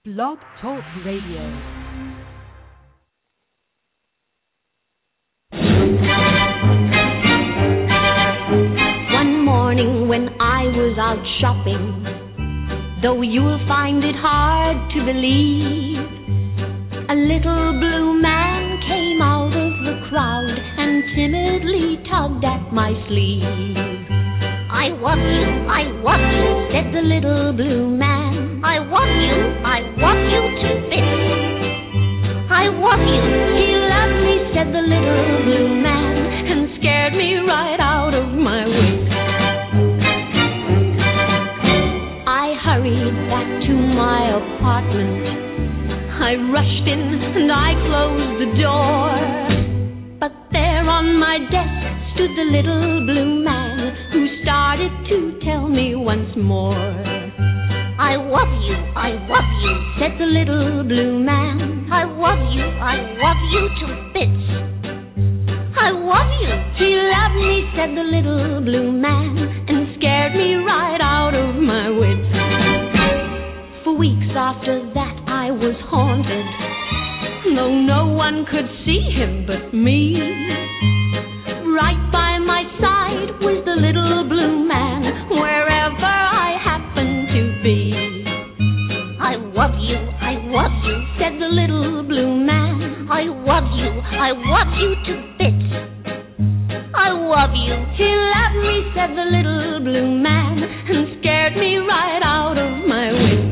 Blog Talk Radio. One morning when I was out shopping, though you'll find it hard to believe, a little blue man came out of the crowd and timidly tugged at my sleeve. I want you, said the little blue man. I want you to fit. I want you, he loved me, said the little blue man, and scared me right out of my wits. I hurried back to my apartment. I rushed in and I closed the door. But there on my desk stood the little blue man, who started to tell me once more. I love you, said the little blue man. I love you to bits. I love you, he loved me, said the little blue man, and scared me right out of my wits. For weeks after that I was haunted, though no one could see him but me. Right by my side was the little blue man, wherever I happened to be. I love you, said the little blue man. I love you to bits. I love you, he loved me, said the little blue man, and scared me right out of my wits.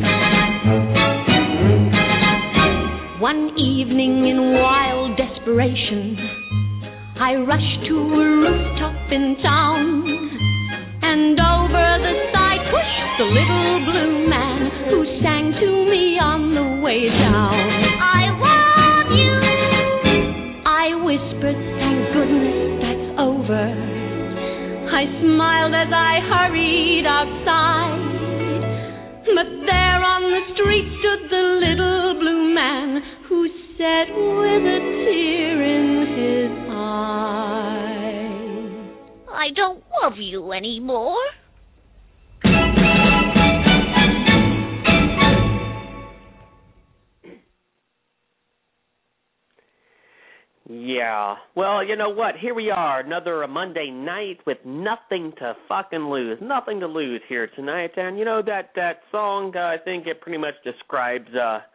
One evening in wild desperation, I rushed to a rooftop in town, and over the side pushed the little blue man, who sang to me on the way down. I love you, I whispered, thank goodness that's over. I smiled as I hurried outside, but there on the street stood the little blue man, who said with a tear in his eye, I don't love you anymore. Yeah. Well, you know what? Here we are, another Monday night with nothing to fucking lose. Nothing to lose here tonight. And you know that song, I think it pretty much describes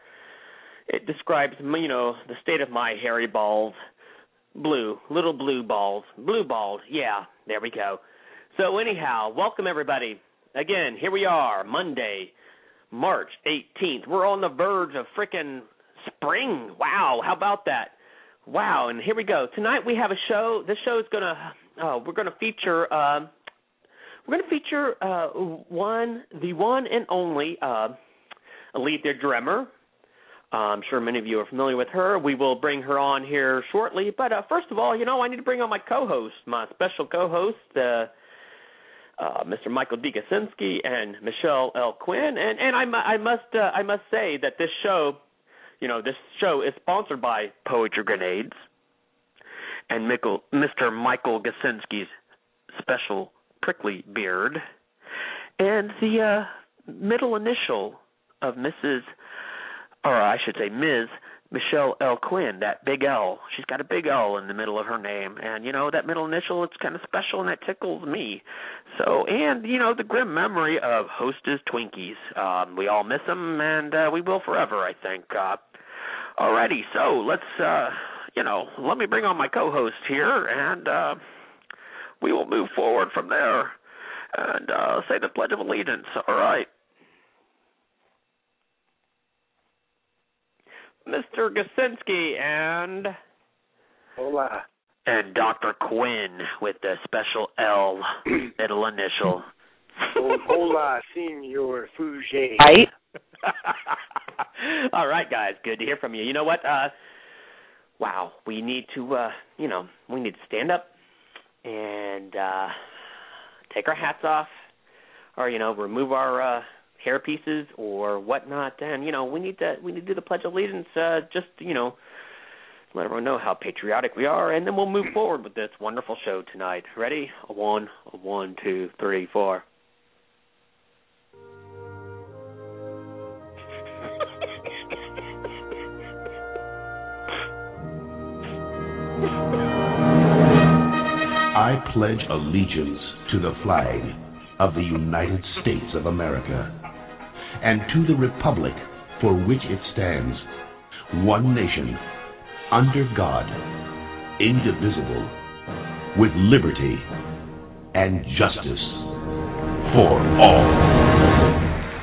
you know, the state of my hairy balls. Blue, little blue balls. Blue balls. Yeah, there we go. So anyhow, welcome everybody. Again, here we are, Monday, March 18th. We're on the verge of frickin' spring. Wow, how about that? Wow, and here we go. Tonight we have a show. This show is we're gonna feature the one and only Alethea Dremmer. I'm sure many of you are familiar with her. We will bring her on here shortly. But first of all, you know, I need to bring on my co-host, my special co-host, Mr. Michael D. Gasinski and Michelle L. Quinn. And I must say that this show, you know, this show is sponsored by Poetry Grenades and Mr. Michael Gasinski's special prickly beard, and the middle initial of Ms. Michelle L. Quinn, that big L. She's got a big L in the middle of her name, and, you know, that middle initial, it's kind of special, and it tickles me. So, and, you know, the grim memory of Hostess Twinkies. We all miss them, and we will forever, I think. Alrighty, so let's, let me bring on my co-host here, and we will move forward from there and say the Pledge of Allegiance. All right. Mr. Gasinski and... Hola. And Dr. Quinn with the special L middle initial. Hola, Senor Fouché. Right? All right, guys. Good to hear from you. You know what? Wow. We need to, we need to stand up and take our hats off or, you know, remove our hair pieces or whatnot. And, you know, we need to do the Pledge of Allegiance just, you know, let everyone know how patriotic we are, and then we'll move forward with this wonderful show tonight. Ready? A one, two, three, four. pledge allegiance to the flag of the United States of America and to the republic for which it stands, one nation, under God, indivisible, with liberty and justice for all.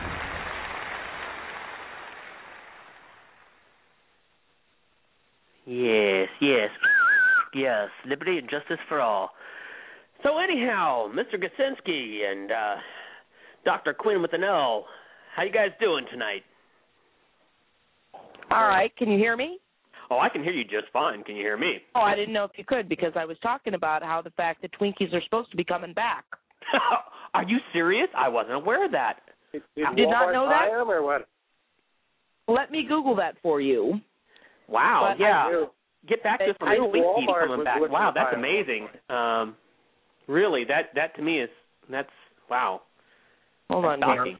Yes, liberty and justice for all. So anyhow, Mr. Gasinski and Dr. Quinn with an L, how you guys doing tonight? All right, can you hear me? Oh, I can hear you just fine. Can you hear me? Oh, I didn't know if you could because I was talking about how the fact that Twinkies are supposed to be coming back. Are you serious? I wasn't aware of that. Did not know that? Buy them or what? Let me Google that for you. Wow, But yeah. Get back to us from Twinkies Walmart coming back. Wow, that's amazing. Really, that to me that's wow. Hold on here.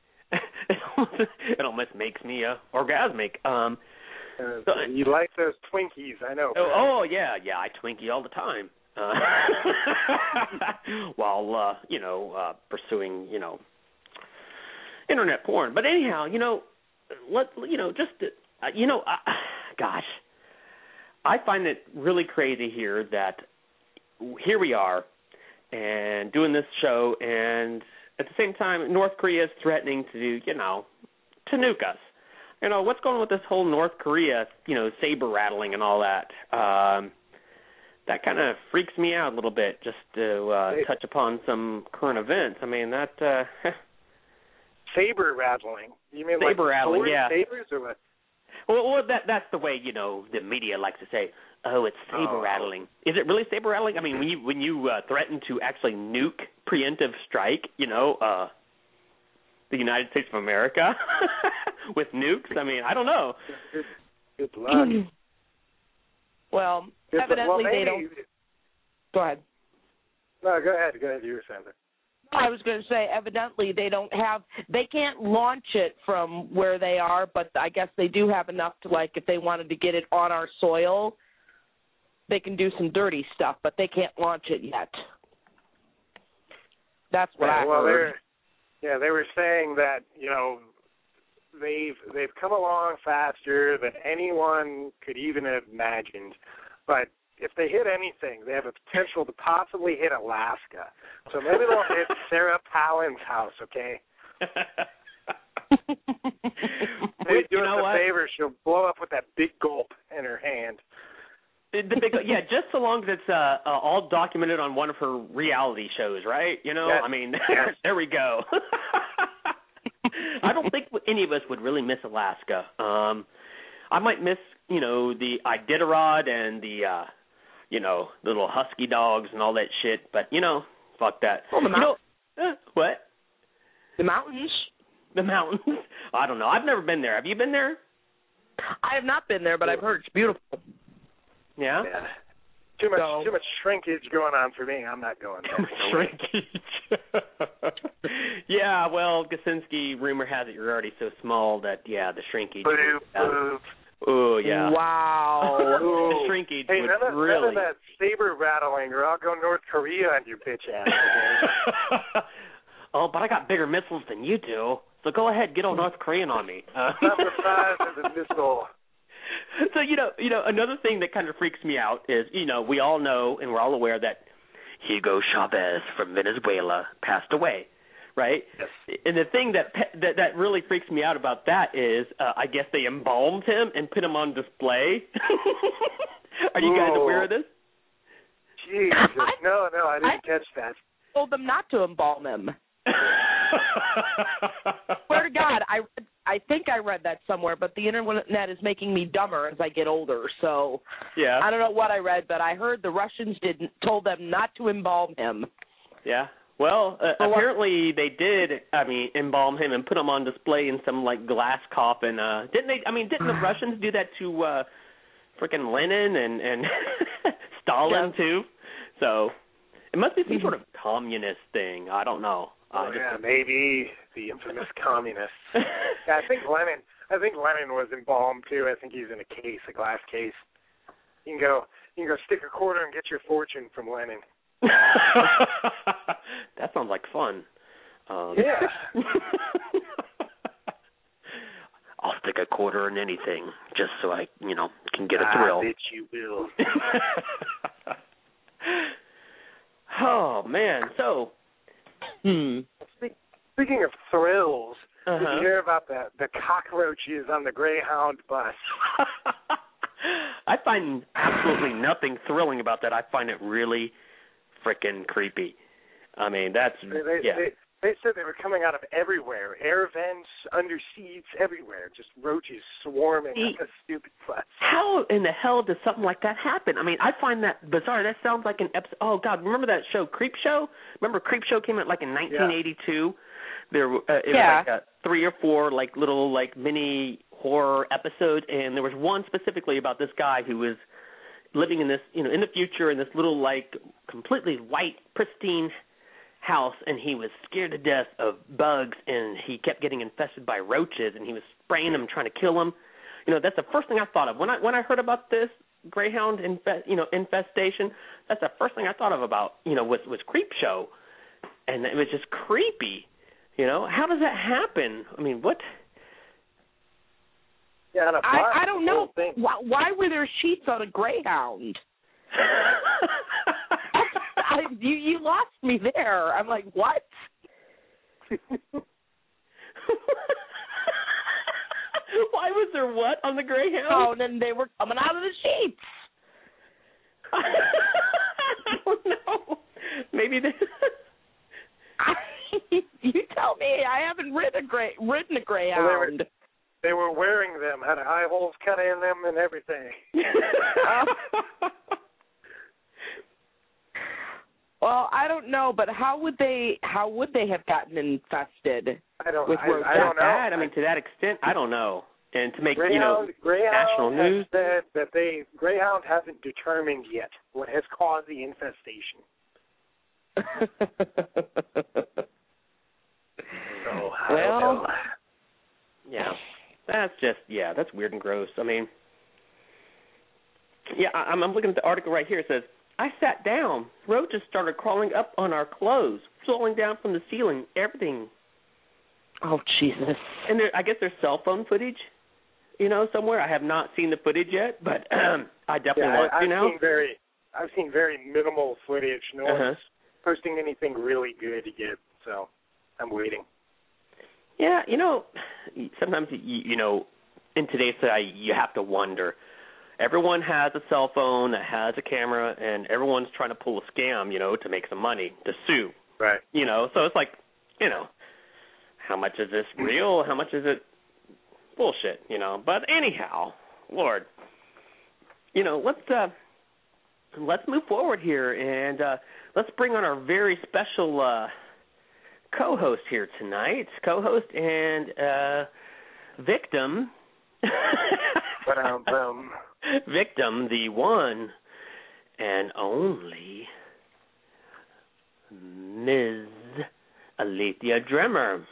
It almost makes me orgasmic. You like those Twinkies, I know. Oh yeah, I Twinkie all the time. While pursuing internet porn. But anyhow, gosh, I find it really crazy here that here we are and doing this show, and at the same time, North Korea is threatening to nuke us. What's going on with this whole North Korea, saber rattling and all that? That kind of freaks me out a little bit, just to touch upon some current events. I mean, that... Saber rattling? You mean saber rattling, yeah. Sabers or what? Well, that's the way, the media likes to say, oh, it's saber rattling. Is it really saber rattling? I mean, when you threaten to actually nuke, preemptive strike, the United States of America with nukes, I mean, I don't know. Good luck. Well, evidently they don't... Go ahead. No, go ahead. You were saying that. I was going to say, evidently they can't launch it from where they are, but I guess they do have enough to, if they wanted to get it on our soil, they can do some dirty stuff, but they can't launch it yet. That's what I heard. They were saying that, they've come along faster than anyone could even have imagined, but if they hit anything, they have a potential to possibly hit Alaska. So maybe they'll hit Sarah Palin's house, okay? Maybe do us a favor. She'll blow up with that big gulp in her hand. Just so long as it's all documented on one of her reality shows, right? Yes. I mean, there we go. I don't think any of us would really miss Alaska. I might miss, the Iditarod and the little husky dogs and all that shit, but, fuck that. Well, the mountains. What? The mountains. The mountains? I don't know. I've never been there. Have you been there? I have not been there, but I've heard it's beautiful. Yeah? Too much shrinkage going on for me. I'm not going there. Shrinkage. Yeah, well, Gasinski, rumor has it you're already so small that, the shrinkage. Oh, yeah. Wow. The shrinkage would really... None of that saber rattling, or I'll go North Korea on your bitch ass. Okay? Oh, but I got bigger missiles than you do, so go ahead, get all North Korean on me. Not the size of the missile. So, another thing that kind of freaks me out is, we all know and we're all aware that Hugo Chavez from Venezuela passed away, right? Yes. And the thing that really freaks me out about that is, I guess they embalmed him and put him on display. Are you guys aware of this? Jesus. No, I didn't catch that. I told them not to embalm him. Swear to God, I think I read that somewhere, but the internet is making me dumber as I get older. So yeah, I don't know what I read, but I heard the Russians told them not to embalm him. Yeah. Well, apparently they did. Embalm him and put him on display in some glass coffin. Didn't they? Didn't the Russians do that to frickin' Lenin and Stalin too? So it must be some sort of communist thing. I don't know. Maybe the infamous communists. Yeah, I think Lenin was embalmed too. I think he's in a glass case. You can go stick a quarter and get your fortune from Lenin. That sounds like fun. Yeah. I'll stick a quarter in anything just so I, can get a thrill. I bet you will. Oh, man. So, Speaking of thrills, did Uh-huh. you hear about the cockroaches on the Greyhound bus? I find absolutely nothing thrilling about that. I find it really freaking creepy. I mean, that's, They said they were coming out of everywhere, air vents, under seats, everywhere, just roaches swarming on the stupid bus. How in the hell does something like that happen? I mean, I find that bizarre. That sounds like an episode. Oh, God, remember that show, Creep Show? Remember Creep Show came out like in 1982? There, it was like 3 or 4 like little like mini horror episodes, and there was one specifically about this guy who was living in this, in the future in this little like completely white, pristine house, and he was scared to death of bugs, and he kept getting infested by roaches, and he was spraying them, trying to kill them. That's the first thing I thought of when I heard about this Greyhound infestation. That's the first thing I thought of about was Creep Show, and it was just creepy. How does that happen? I mean, what? Yeah, I don't know. Why were there sheets on a Greyhound? You lost me there. I'm like, what? Why was there what on the Greyhound? Oh, and then they were coming out of the sheets. I don't know. Maybe they... You tell me. I haven't ridden a Greyhound. Well, they were wearing them, had eye holes cut in them and everything. Well, I don't know, but how would they have gotten infested? I don't with roaches? I don't know. I mean, to that extent, I don't know. And to make Greyhound national news, said that Greyhound hasn't determined yet what has caused the infestation. So, I don't know. Yeah, that's weird and gross. I mean, I'm looking at the article right here. It says, I sat down. Roaches started crawling up on our clothes, falling down from the ceiling, everything. Oh, Jesus. And I guess there's cell phone footage, somewhere. I have not seen the footage yet, but I definitely want to now. I've seen very minimal footage. No one's posting anything really good yet, so I'm waiting. Yeah, sometimes, in today's society, you have to wonder. Everyone has a cell phone that has a camera, and everyone's trying to pull a scam, to make some money, to sue. Right. So it's like, how much is this real? How much is it bullshit, But anyhow, Lord, let's move forward here, and let's bring on our very special co-host here tonight. Co-host and victim. Victim, the one and only Ms. Alethea Dremmer.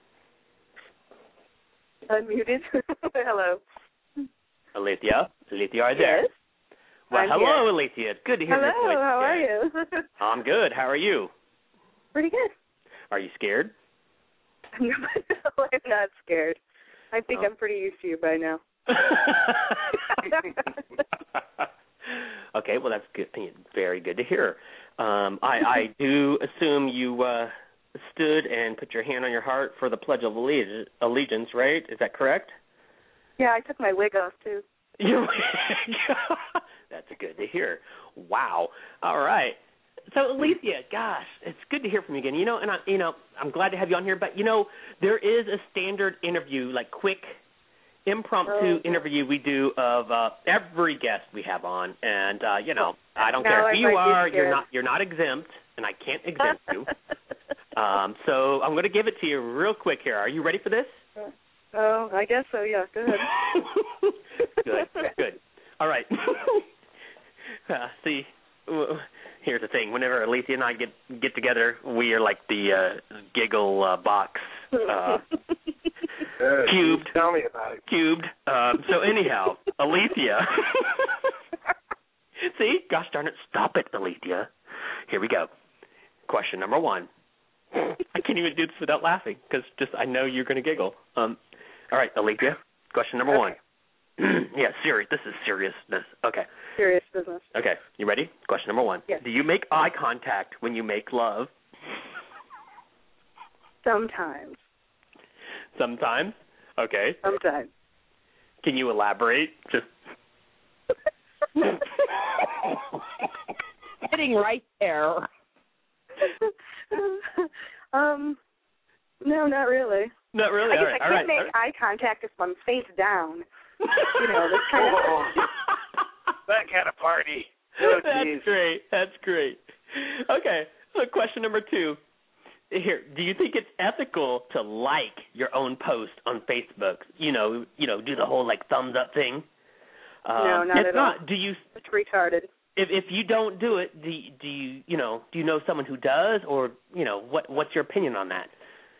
Unmuted. Hello. Alethea, are you there? Yes. Well, I'm hello, here. Alethea. It's good to hear your voice. Hello, how are you? I'm good. How are you? Pretty good. Are you scared? No, I'm not scared. I think I'm pretty used to you by now. Okay, well, that's good. Very good to hear. I do assume you stood and put your hand on your heart for the Pledge of Allegiance, right? Is that correct? Yeah, I took my wig off, too. That's good to hear. Wow. All right. So, Alethea, gosh, it's good to hear from you again. And I'm glad to have you on here. But there is a standard interview, like quick, impromptu interview we do of every guest we have on, and I don't care who you are. You're not exempt, and I can't exempt you. So I'm going to give it to you real quick here. Are you ready for this? Oh, I guess so. Yeah. Go ahead. Good. All right. See. Here's the thing. Whenever Alethea and I get together, we are like the giggle box. Cubed. Tell me about it. Cubed. So anyhow, Alethea. See? Gosh darn it. Stop it, Alethea. Here we go. Question number 1. I can't even do this without laughing because I know you're going to giggle. All right, Alethea, question number 1. Yeah, serious. This is seriousness. Okay. Serious business. Okay, you ready? Question number 1. Yes. Do you make eye contact when you make love? Sometimes. Sometimes? Okay. Sometimes. Can you elaborate? Just Sitting right there. No, not really. Not really. I guess I can't make eye contact if I'm face down. You know, this kind of that kind of party. Oh, That's great. That's great. Okay. So question number 2. Here, do you think it's ethical to like your own post on Facebook? You know, do the whole like thumbs up thing. No, not it's at not. all. Do you? It's retarded. If you don't do it, do you know someone who does, or what's your opinion on that?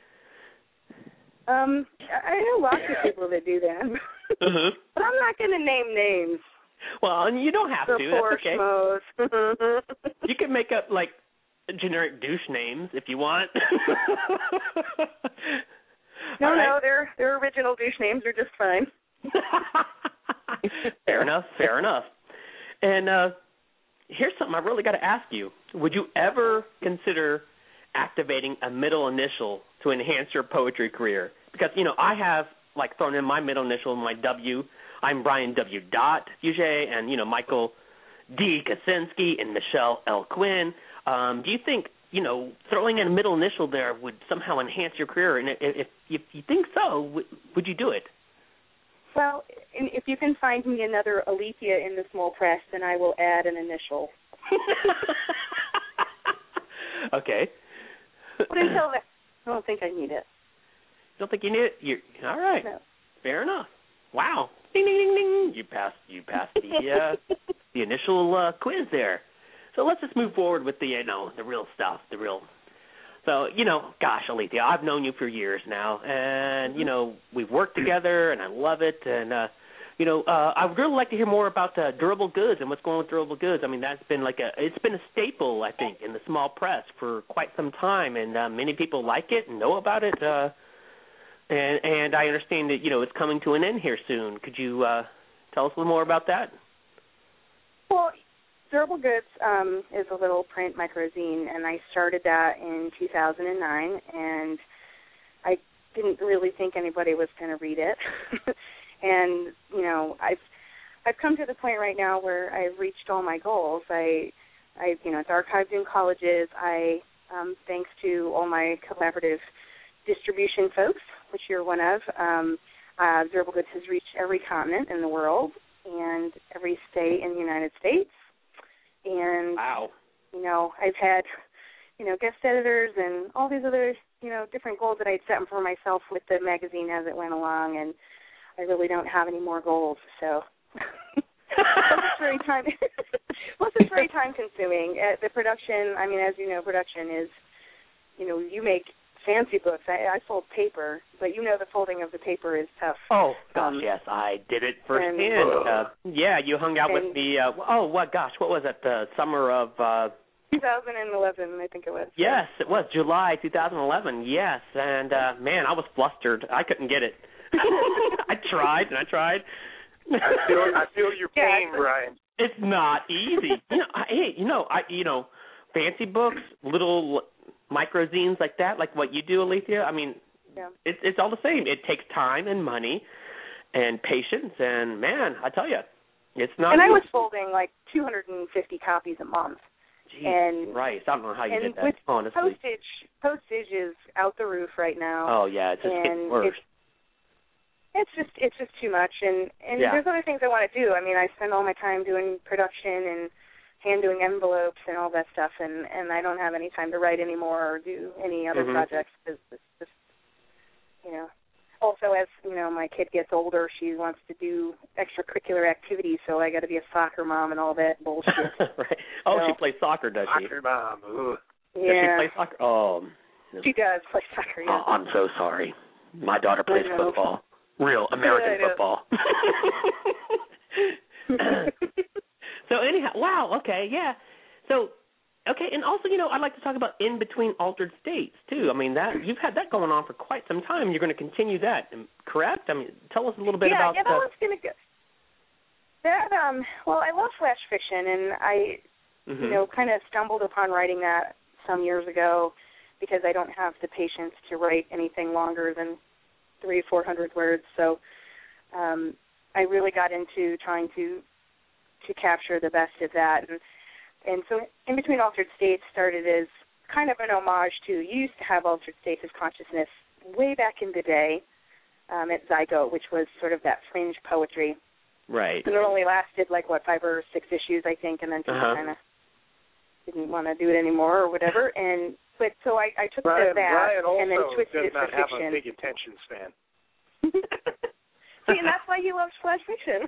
I know lots of people that do that, Uh-huh. but I'm not going to name names. Well, and you don't have The to. poor That's okay. schmoes. You can make up like generic douche names if you want. No, All right. their original douche names are just fine. Fair enough. Fair enough. And here's something I really got to ask you. Would you ever consider activating a middle initial to enhance your poetry career? Because, I have, like, thrown in my middle initial, my W. I'm Brian W. Fugere, and, Michael D. Kaczynski and Michelle L. Quinn. Do you think, throwing in a middle initial there would somehow enhance your career? And if you think so, would you do it? Well, if you can find me another Alethea in the small press, then I will add an initial. Okay. But until then, I don't think I need it. Don't think you need it? You're all right. No. Fair enough. Wow. Ding, ding, ding, ding. You passed the initial quiz there. So let's just move forward with the real stuff, So, gosh, Alethea, I've known you for years now, and, we've worked together, and I love it, and, I would really like to hear more about durable goods and what's going on with durable goods. I mean, that's been it's been a staple, I think, in the small press for quite some time, and many people like it and know about it, and I understand that, it's coming to an end here soon. Could you tell us a little more about that? Well, Durable Goods is a little print microzine, and I started that in 2009, and I didn't really think anybody was going to read it. And, I've come to the point right now where I've reached all my goals. It's archived in colleges. Thanks to all my collaborative distribution folks, which you're one of, Durable Goods has reached every continent in the world and every state in the United States. And, wow. I've had, guest editors and all these other, different goals that I'd set for myself with the magazine as it went along, and I really don't have any more goals, so. It's very time consuming. The production, as you know, production is, you make fancy books. I fold paper, but the folding of the paper is tough. Oh, gosh, yes, I did it firsthand. You hung out with me. What was it? The summer of 2011, I think it was. Yes, it was July 2011. Yes, and man, I was flustered. I couldn't get it. I tried. I feel your pain, Brian. It's not easy. Fancy books, little microzines like that, like what you do, Alethea. It's all the same. It takes time and money and patience, and man, I tell you, it's not. And I was folding like 250 copies a month. Jeez, and Christ, I don't know how you did that. With honestly, postage is out the roof right now. Oh yeah, it's just getting worse. It's just too much, and there's other things I want to do. I spend all my time doing production and hand doing envelopes and all that stuff, and I don't have any time to write anymore or do any other projects. It's just, Also, as my kid gets older, she wants to do extracurricular activities, so I got to be a soccer mom and all that bullshit. Right. Oh, she plays soccer, does she? Soccer mom. Ooh. Yeah. Does she play soccer? Oh. She does play soccer. Yeah. Oh, I'm so sorry. My daughter plays football. Real American football. So anyhow, wow, okay, yeah. So Okay, and also, I'd like to talk about In Between Altered States, too. I mean, that you've had that going on for quite some time. You're going to continue that, correct? I mean, tell us a little bit about that. Yeah, that one's going to go. That, well, I love flash fiction, and I, kind of stumbled upon writing that some years ago because I don't have the patience to write anything longer than 300-400 words. So I really got into trying to capture the best of that. And so In Between Altered States started as kind of an homage to, you used to have altered states of consciousness way back in the day at Zygote, which was sort of that fringe poetry. Right. And it only lasted 5 or 6 issues, I think, and then people kind of didn't want to do it anymore or whatever. But so I took that and then twisted it for fiction. Brian also does not have a big attention span. See, and that's why he loves flash fiction.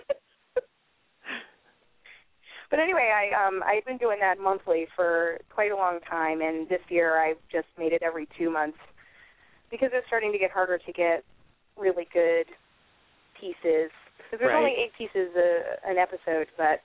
But anyway, I've been doing that monthly for quite a long time, and this year I've just made it every 2 months because it's starting to get harder to get really good pieces. Because there's only 8 pieces an episode, but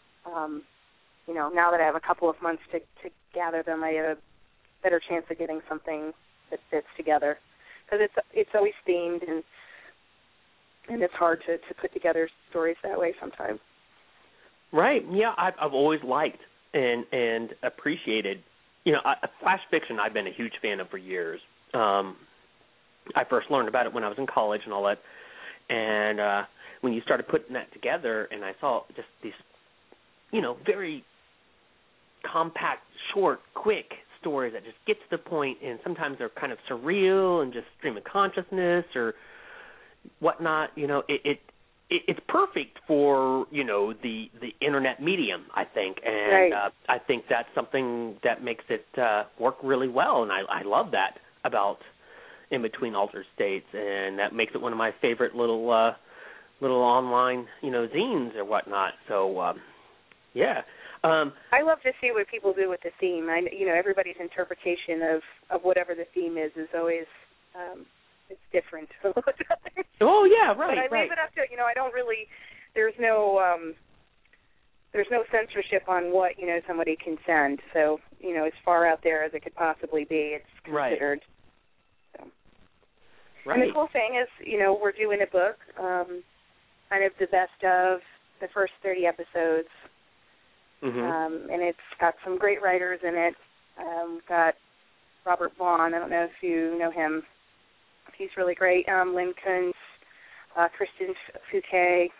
now that I have a couple of months to gather them, I have a better chance of getting something that fits together. Because it's always themed, and it's hard to put together stories that way sometimes. Right. Yeah, I've always liked and appreciated. Flash fiction I've been a huge fan of for years. I first learned about it when I was in college and all that. And when you started putting that together, and I saw just these, very compact, short, quick stories that just get to the point, and sometimes they're kind of surreal and just stream of consciousness or whatnot. It's perfect for the internet medium, I think, and I think that's something that makes it work really well, and I love that about In Between Altered States, and that makes it one of my favorite little online zines or whatnot. So yeah. I love to see what people do with the theme. Everybody's interpretation of whatever the theme is always it's different. Oh yeah, right. But I leave it up to I don't really. There's no censorship on what somebody can send. So as far out there as it could possibly be, it's considered. Right. So. Right. And the cool thing is, we're doing a book, kind of the best of the first 30 episodes, and it's got some great writers in it. We've got Robert Vaughn. I don't know if you know him. He's really great. Lynn Kuntz, Kristen Fouquet,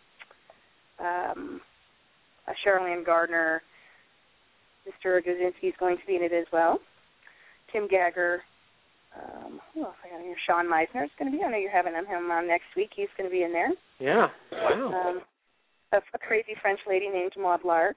Charlene Gardner. Mr. Gozinski's going to be in it as well. Tim Gagger. Who else I got in here? Sean Meisner's going to be. I know you're having him on next week. He's going to be in there. Yeah. Wow. A crazy French lady named Maud Lark.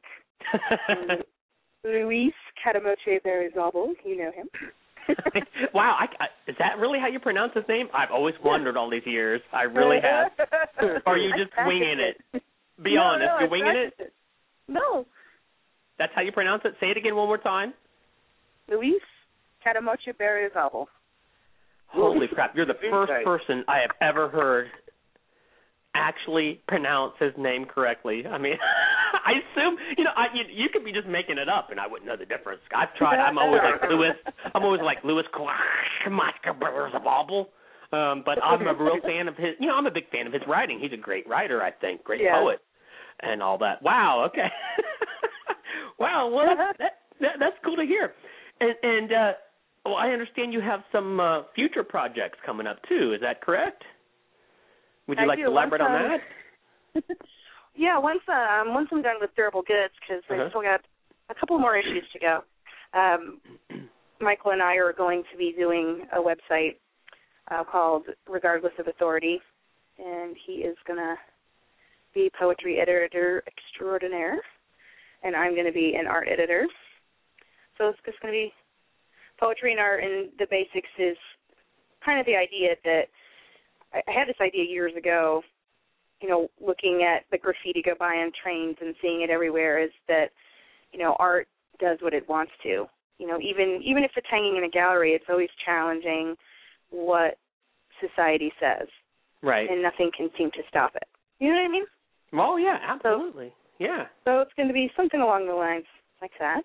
Luis Catamoche Berizabal. You know him. Wow. Is that really how you pronounce his name? I've always wondered all these years. I really have. Or are you just winging it? Be honest. You're winging it? No. That's how you pronounce it? Say it again one more time. Luis Catamoche Berizabal. Holy crap. You're the first person I have ever heard actually pronounce his name correctly. I mean, I assume, you could be just making it up, and I wouldn't know the difference. I've tried. I'm always like Louis Berizabal. But I'm a real fan of his. I'm a big fan of his writing. He's a great writer, I think, great poet, and all that. Wow. Okay. Wow. Well, that's cool to hear. And I understand you have some future projects coming up too. Is that correct? Would you like to elaborate on that? Yeah. Once I'm done with Durable Goods, because I still got a couple more issues to go. Michael and I are going to be doing a website called Regardless of Authority, and he is going to be poetry editor extraordinaire, and I'm going to be an art editor. So it's just going to be poetry and art, and the basics is kind of the idea that I had this idea years ago, looking at the graffiti go by on trains and seeing it everywhere, is that, art does what it wants to. Even if it's hanging in a gallery, it's always challenging what society says. Right. And nothing can seem to stop it. You know what I mean? Oh, yeah, absolutely. Yeah. So it's going to be something along the lines like that.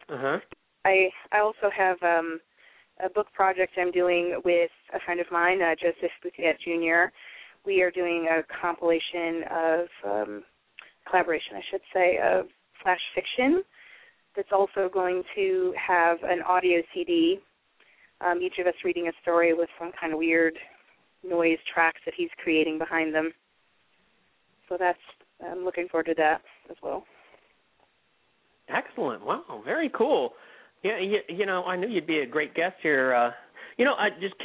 Uh-huh. I also have a book project I'm doing with a friend of mine, Joseph Bouquet Jr. We are doing a compilation of collaboration, I should say, of flash fiction that's also going to have an audio CD, each of us reading a story with some kind of weird noise tracks that he's creating behind them. So I'm looking forward to that as well. Excellent. Wow, very cool. Yeah, I knew you'd be a great guest here. I just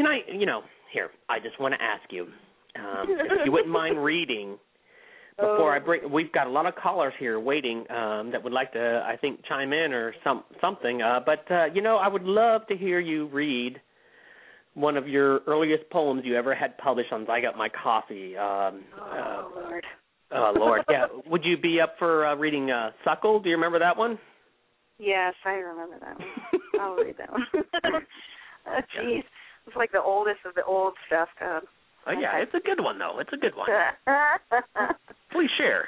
want to ask you, if you wouldn't mind reading before I break. We've got a lot of callers here waiting that would like to, I think, chime in or something. But I would love to hear you read one of your earliest poems you ever had published on I Got My Coffee. Lord. Oh, Lord. Yeah. Would you be up for reading Suckle? Do you remember that one? Yes, I remember that one. I'll read that one. Oh, jeez. It's like the oldest of the old stuff. Oh, yeah. It's a good one, though. It's a good one. Please share.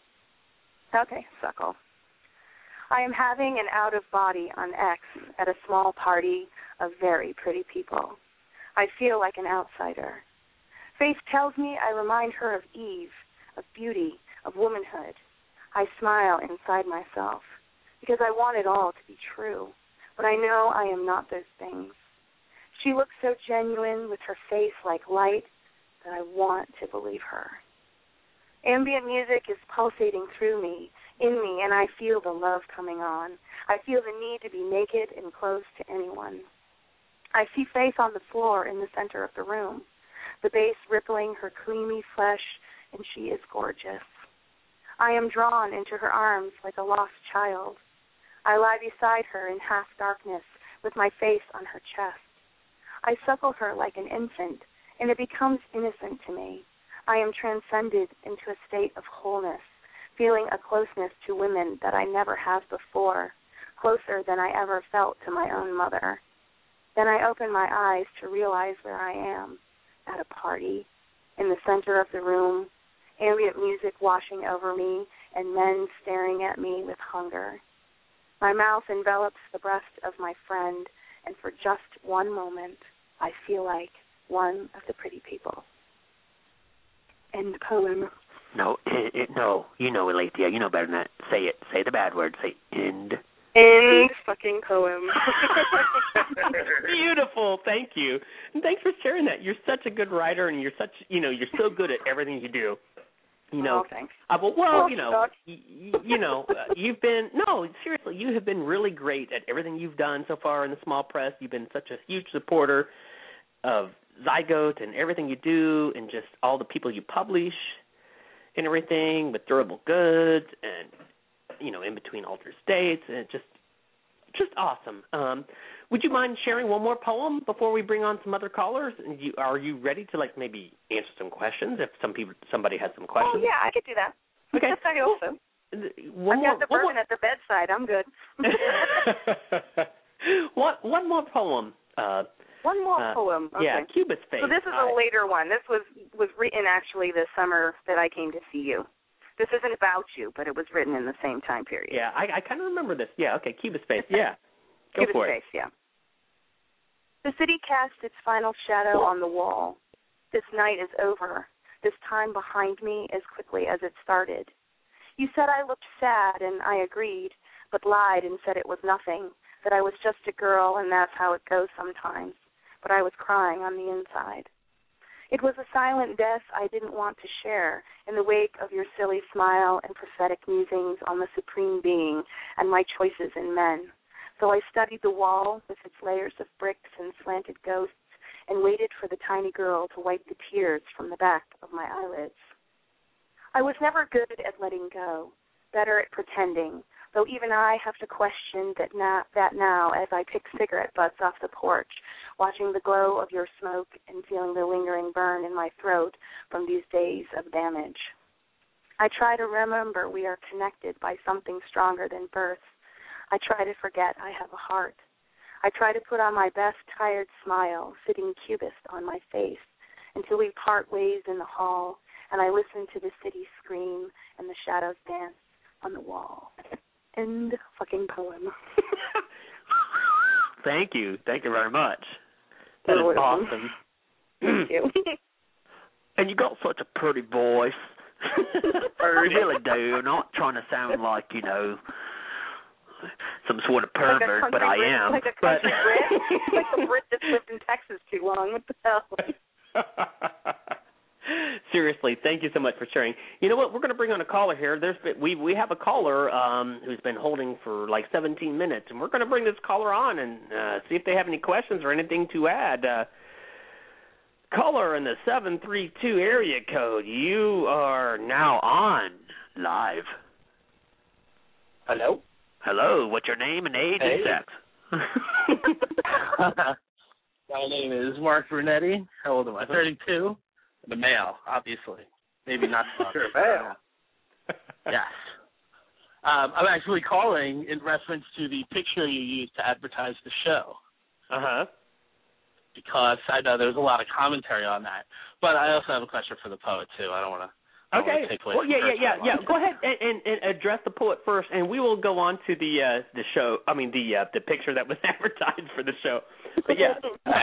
Okay, Suckle. I am having an out-of-body on X at a small party of very pretty people. I feel like an outsider. Faith tells me I remind her of Eve, of beauty, of womanhood. I smile inside myself because I want it all to be true, but I know I am not those things. She looks so genuine with her face like light that I want to believe her. Ambient music is pulsating through me, in me, and I feel the love coming on. I feel the need to be naked and close to anyone. I see Faith on the floor in the center of the room, the bass rippling her creamy flesh, and she is gorgeous. I am drawn into her arms like a lost child. I lie beside her in half darkness with my face on her chest. I suckle her like an infant, and it becomes innocent to me. I am transcended into a state of wholeness, feeling a closeness to women that I never have before, closer than I ever felt to my own mother. Then I open my eyes to realize where I am, at a party, in the center of the room, ambient music washing over me, and men staring at me with hunger. My mouth envelops the breast of my friend, and for just one moment, I feel like one of the pretty people. End poem. No, no, you know, Alethea, you know better than that. Say it. Say the bad word. Say end. End fucking poem. Beautiful. Thank you. And thanks for sharing that. You're such a good writer, and you're so good at everything you do. Thanks. You've been, seriously, you have been really great at everything you've done so far in the small press. You've been such a huge supporter of Zygote and everything you do and just all the people you publish and everything with Durable Goods and, In Between Altered States, and it's just awesome. Would you mind sharing one more poem before we bring on some other callers? And are you ready to maybe answer some questions if somebody has some questions? Oh yeah, I could do that. Okay. I hope so. I've got the bourbon at the bedside. I'm good. One more poem. One more poem. Okay. Yeah, Cubist Face. So this is a later one. This was written actually the summer that I came to see you. This isn't about you, but it was written in the same time period. Yeah, I kind of remember this. Yeah, okay, Cubist Face. Yeah. Go for it. Cubist Face, yeah. The city cast its final shadow on the wall. This night is over. This time behind me as quickly as it started. You said I looked sad, and I agreed, but lied and said it was nothing, that I was just a girl, and that's how it goes sometimes. But I was crying on the inside. It was a silent death I didn't want to share in the wake of your silly smile and prophetic musings on the supreme being and my choices in men. So I studied the wall with its layers of bricks and slanted ghosts and waited for the tiny girl to wipe the tears from the back of my eyelids. I was never good at letting go, better at pretending, though even I have to question that now as I pick cigarette butts off the porch, watching the glow of your smoke and feeling the lingering burn in my throat from these days of damage. I try to remember we are connected by something stronger than birth. I try to forget I have a heart. I try to put on my best tired smile, sitting cubist on my face, until we part ways in the hall, and I listen to the city scream and the shadows dance on the wall. End fucking poem. Thank you very much. That is You're welcome. awesome. Thank you. And you got such a pretty voice. You really do. I'm not trying to sound like, some sort of pervert, like but I am. Like a country Brit? Like a Brit that's lived in Texas too long. What the hell? Seriously, thank you so much for sharing. You know what? We're going to bring on a caller here. We have a caller who's been holding for like 17 minutes, and we're going to bring this caller on and see if they have any questions or anything to add. Caller in the 732 area code, you are now on live. Hello? Hello, what's your name and age and sex? My name is Mark Brunetti. How old am I? 32. The male, obviously. Maybe not the Sure, male. Yes. I'm actually calling in reference to the picture you used to advertise the show. Uh-huh. Because I know there's a lot of commentary on that. But I also have a question for the poet, too. I don't want to take away from yeah. Go ahead and address the poet first, and we will go on to the show. I mean, the picture that was advertised for the show. But yeah.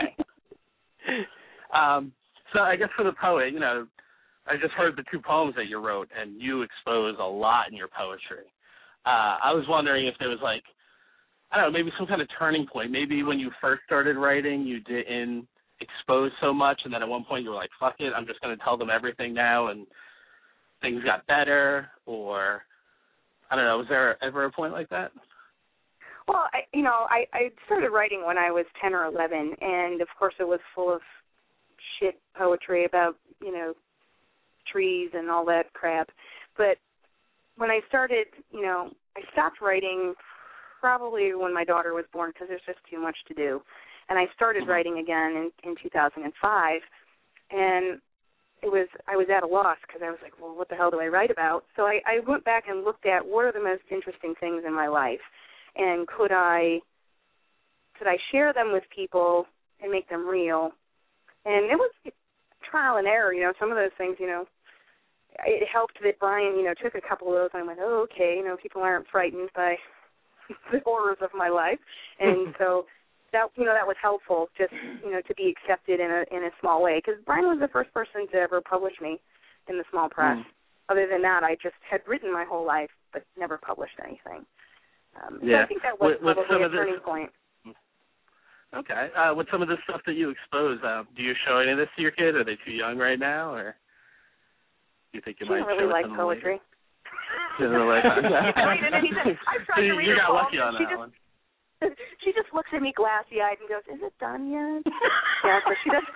So I guess for the poet, I just heard the two poems that you wrote, and you expose a lot in your poetry. I was wondering if there was maybe some kind of turning point. Maybe when you first started writing, you didn't expose so much, and then at one point you were like, fuck it, I'm just going to tell them everything now, and things got better, or, I don't know, was there ever a point like that? Well, I started writing when I was 10 or 11, and of course it was full of shit poetry about, trees and all that crap. But when I started, I stopped writing probably when my daughter was born because there's just too much to do. And I started writing again in 2005, and I was at a loss because I was like, well, what the hell do I write about? So I went back and looked at what are the most interesting things in my life, and could I share them with people and make them real? And it was trial and error, some of those things, it helped that Brian, took a couple of those, and I went, oh, okay, people aren't frightened by the horrors of my life. And so that, that was helpful just, to be accepted in a small way, because Brian was the first person to ever publish me in the small press. Other than that, I just had written my whole life, but never published anything. So I think that was probably a turning point. Okay. With some of the stuff that you expose, do you show any of this to your kid? Are they too young right now, or do you think you might show it to them? She doesn't really like poetry. She doesn't really like I've tried to read you her got poem, lucky on that one. She just looks at me glassy-eyed and goes, is it done yet? Yeah, so she doesn't.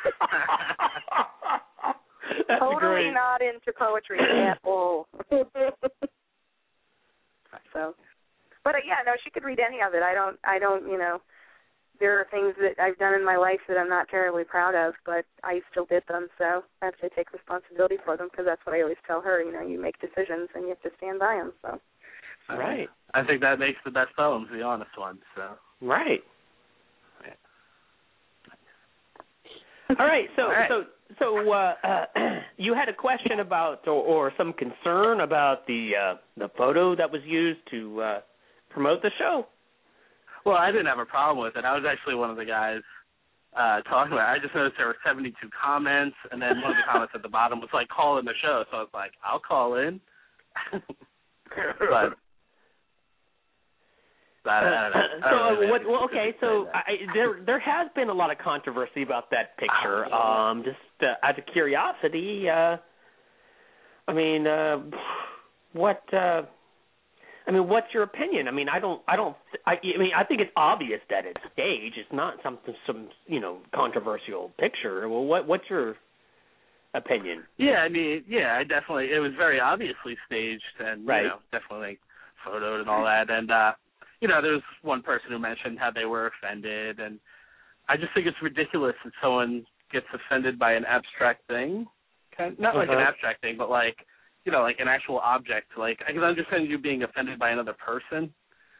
Totally not into poetry at all. So, but she could read any of it. I don't, there are things that I've done in my life that I'm not terribly proud of, but I still did them, so I have to take responsibility for them, because that's what I always tell her, you make decisions and you have to stand by them, so. Right. I think that makes the best poems, the honest ones, so. Right. All right, so you had a question about or some concern about the photo that was used to promote the show. Well, I didn't have a problem with it. I was actually one of the guys talking about it. I just noticed there were 72 comments, and then one of the comments at the bottom was like, call in the show. So I was like, I'll call in. But I don't know. So there has been a lot of controversy about that picture. Just out of curiosity, what's your opinion? I think it's obvious that it's staged. It's not some controversial picture. Well, what's your opinion? Yeah, I definitely, it was very obviously staged and, definitely photoed and all that. And, there was one person who mentioned how they were offended, and I just think it's ridiculous that someone gets offended by an abstract thing. Not like an abstract thing, but like an actual object. Like, I can understand you being offended by another person,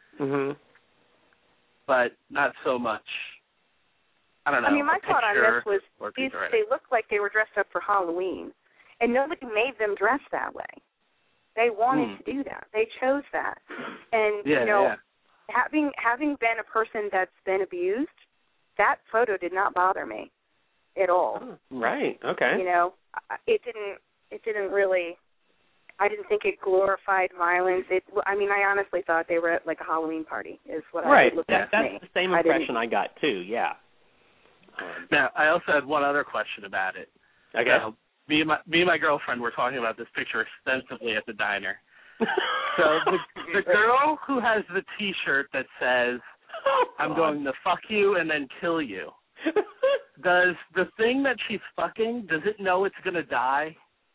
but not so much. I don't know. My thought on this was they looked like they were dressed up for Halloween, and nobody made them dress that way. They wanted to do that. They chose that. And, having been a person that's been abused, that photo did not bother me at all. Oh, right. Okay. It didn't really, I didn't think it glorified violence. I honestly thought they were at like a Halloween party is what I looked at. That's me. the same impression I got too, yeah. Now, I also had one other question about it. Okay. Me and my girlfriend were talking about this picture extensively at the diner. So the girl who has the T-shirt that says, I'm going to fuck you and then kill you, does the thing that she's fucking, does it know it's going to die?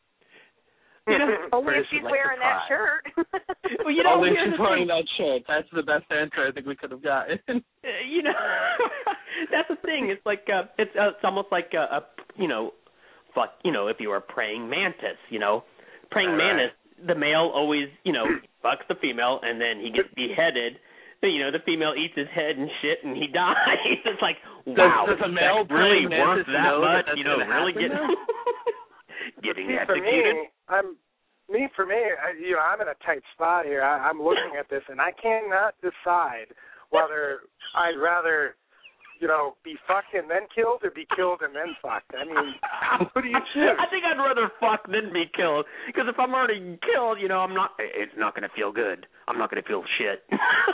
Only if she's wearing that shirt. Well, only if she's wearing that shirt. That's the best answer I think we could have gotten. That's the thing. It's like it's almost like fuck. If you were a praying mantis, praying mantis, the male always fucks the female and then he gets beheaded. The female eats his head and shit, and he dies. It's like, wow, does a male really praying worth mantis that know much? that Really getting executed. For me, I'm in a tight spot here. I'm looking at this, and I cannot decide whether I'd rather, be fucked and then killed or be killed and then fucked. What do you choose? I think I'd rather fuck than be killed, because if I'm already killed, it's not going to feel good. I'm not going to feel shit.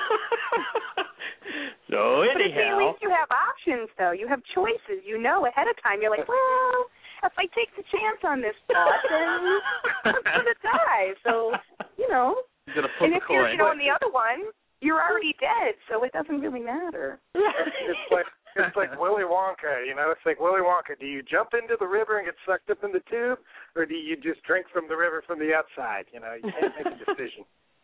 So anyhow. But at least you have options, though. You have choices. Ahead of time. You're like, well, if I take the chance on this thought, then I'm going to die. So, and if you're, in the other one, you're already dead, so it doesn't really matter. It's like Willy Wonka, It's like Willy Wonka. Do you jump into the river and get sucked up in the tube, or do you just drink from the river from the outside? You can't make a decision.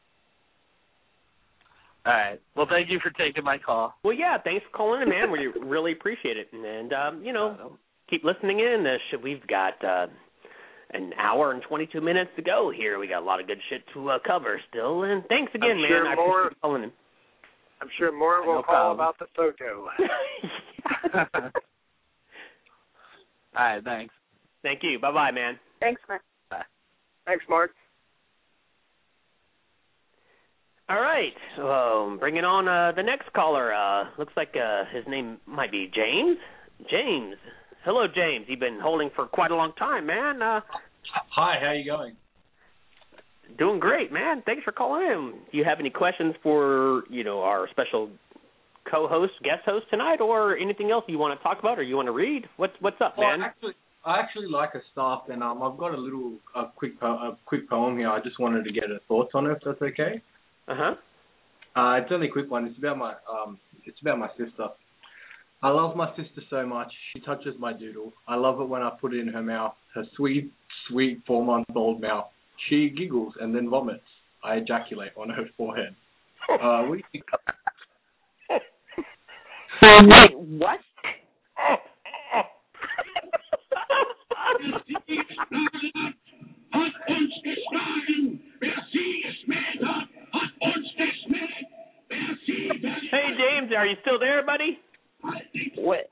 All right. Well, thank you for taking my call. Well, yeah, thanks for calling in, man. We really appreciate it. And, keep listening in. We've got an hour and 22 minutes to go here. We got a lot of good shit to cover still. And thanks again, man. I appreciate you calling in. I'm sure more will call about the photo. All right, thanks. Thank you. Bye-bye, man. Thanks, Mark. Bye. Thanks, Mark. All right. Bringing on the next caller. Looks like his name might be James. James. Hello, James. You've been holding for quite a long time, man. Hi, how you going? Doing great, man. Thanks for calling in. Do you have any questions for, our special co-host, guest host tonight, or anything else you want to talk about or you want to read? What's up, man? I actually like a staff, and I've got a quick poem here. I just wanted to get her thoughts on it, if that's okay. It's only a quick one. It's about my sister. I love my sister so much. She touches my doodle. I love it when I put it in her mouth, her sweet, sweet 4-month-old mouth. She giggles and then vomits. I ejaculate on her forehead. What do you think? Wait, what? Hey, James, are you still there, buddy? What?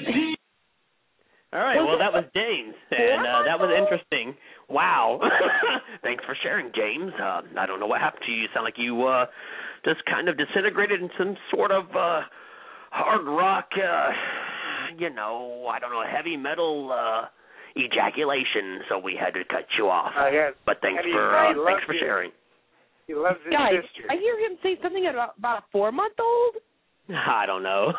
All right, well, that was James, and that was interesting. Wow. Thanks for sharing, James. I don't know what happened to you. You sound like you just kind of disintegrated in some sort of hard rock, I don't know, heavy metal ejaculation, so we had to cut you off. Yes. But thanks for sharing. He loves his Guys, sister. I hear him say something about a 4-month-old? I don't know.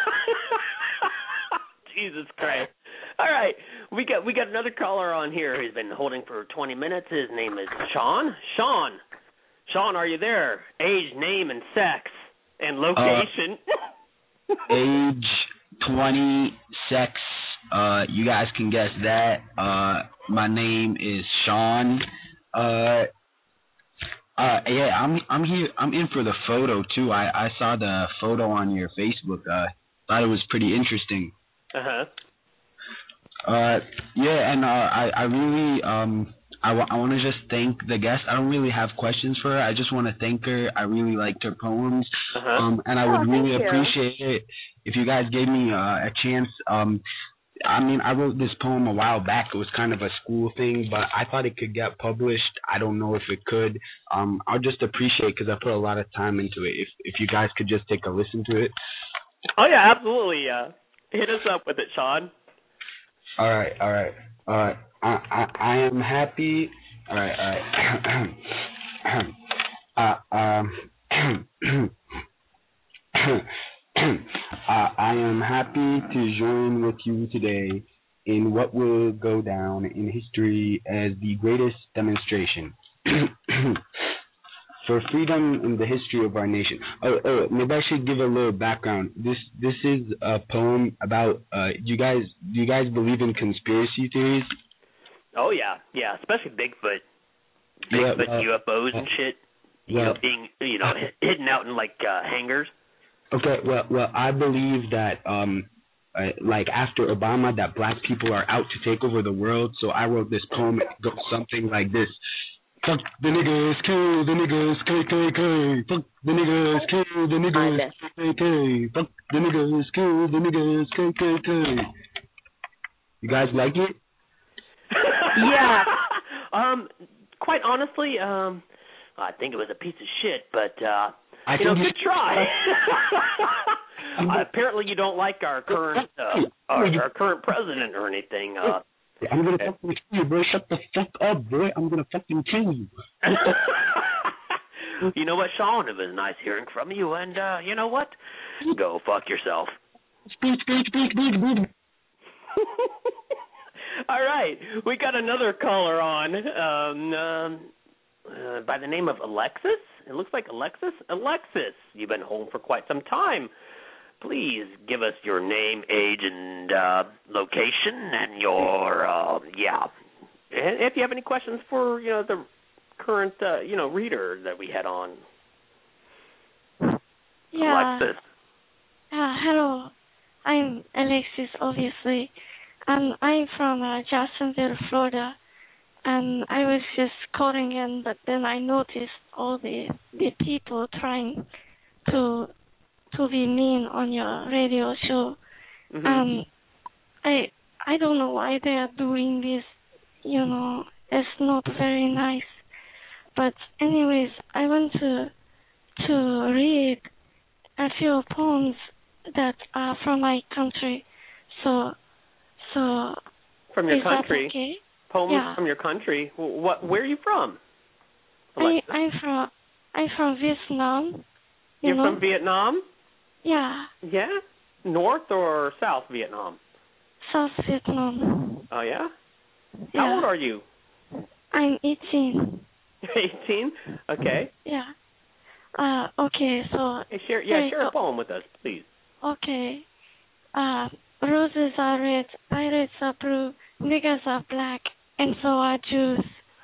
Jesus Christ. All right, we got another caller on here who's been holding for 20 minutes. His name is Sean. Sean, are you there? Age, name, and sex, and location. Age, 20, sex. You guys can guess that. My name is Sean. Yeah, I'm here. I'm in for the photo too. I saw the photo on your Facebook. Thought it was pretty interesting. Yeah, and I really I want to just thank the guest. I don't really have questions for her. I just want to thank her. I really liked her poems, and I would really appreciate it if you guys gave me a chance I mean, I wrote this poem a while back. It was kind of a school thing, but I thought it could get published. I don't know if it could. I'll just appreciate because I put a lot of time into it. If you guys could just take a listen to it. Oh yeah, absolutely. Hit us up with it, Sean. All right. I am happy. All right. I am happy to join with you today in what will go down in history as the greatest demonstration for freedom in the history of our nation. Maybe I should give a little background. This is a poem about. Do you guys believe in conspiracy theories? Oh yeah, especially Bigfoot, UFOs and shit. Being hidden out in like hangars. Okay, well, I believe that like after Obama, that black people are out to take over the world. So I wrote this poem. It goes something like this. Fuck the niggas, kill the niggas, KKK. Fuck the niggas, kill the niggas, KKK. Fuck the niggas, kill the niggas, KKK. You guys like it? Yeah. Quite honestly, I think it was a piece of shit, but good try. Apparently, you don't like our current our current president or anything. I'm gonna fucking kill you, bro. Shut the fuck up, bro. I'm gonna fucking kill you. You know what, Sean? It was nice hearing from you, and you know what? Go fuck yourself. Speak. All right, we got another caller on by the name of Alexis. It looks like Alexis. Alexis, you've been home for quite some time. Please give us your name, age, and location, and your And if you have any questions for the current reader that we had on. Yeah. Alexis. Hello, I'm Alexis, obviously, and I'm from Jacksonville, Florida. And I was just calling in, but then I noticed all the people trying to be mean on your radio show. Mm-hmm. I don't know why they are doing this. It's not very nice. But anyways, I want to read a few poems that are from my country. So from your is country? That okay? Poems from your country. Where are you from? I'm from Vietnam. You're from Vietnam? Yeah. Yeah? North or South Vietnam? South Vietnam. Oh yeah? How old are you? I'm 18. 18? Okay. Yeah. Okay, so share a poem with us, please. Okay. Roses are red, pirates are blue, niggas are black, and so are Jews.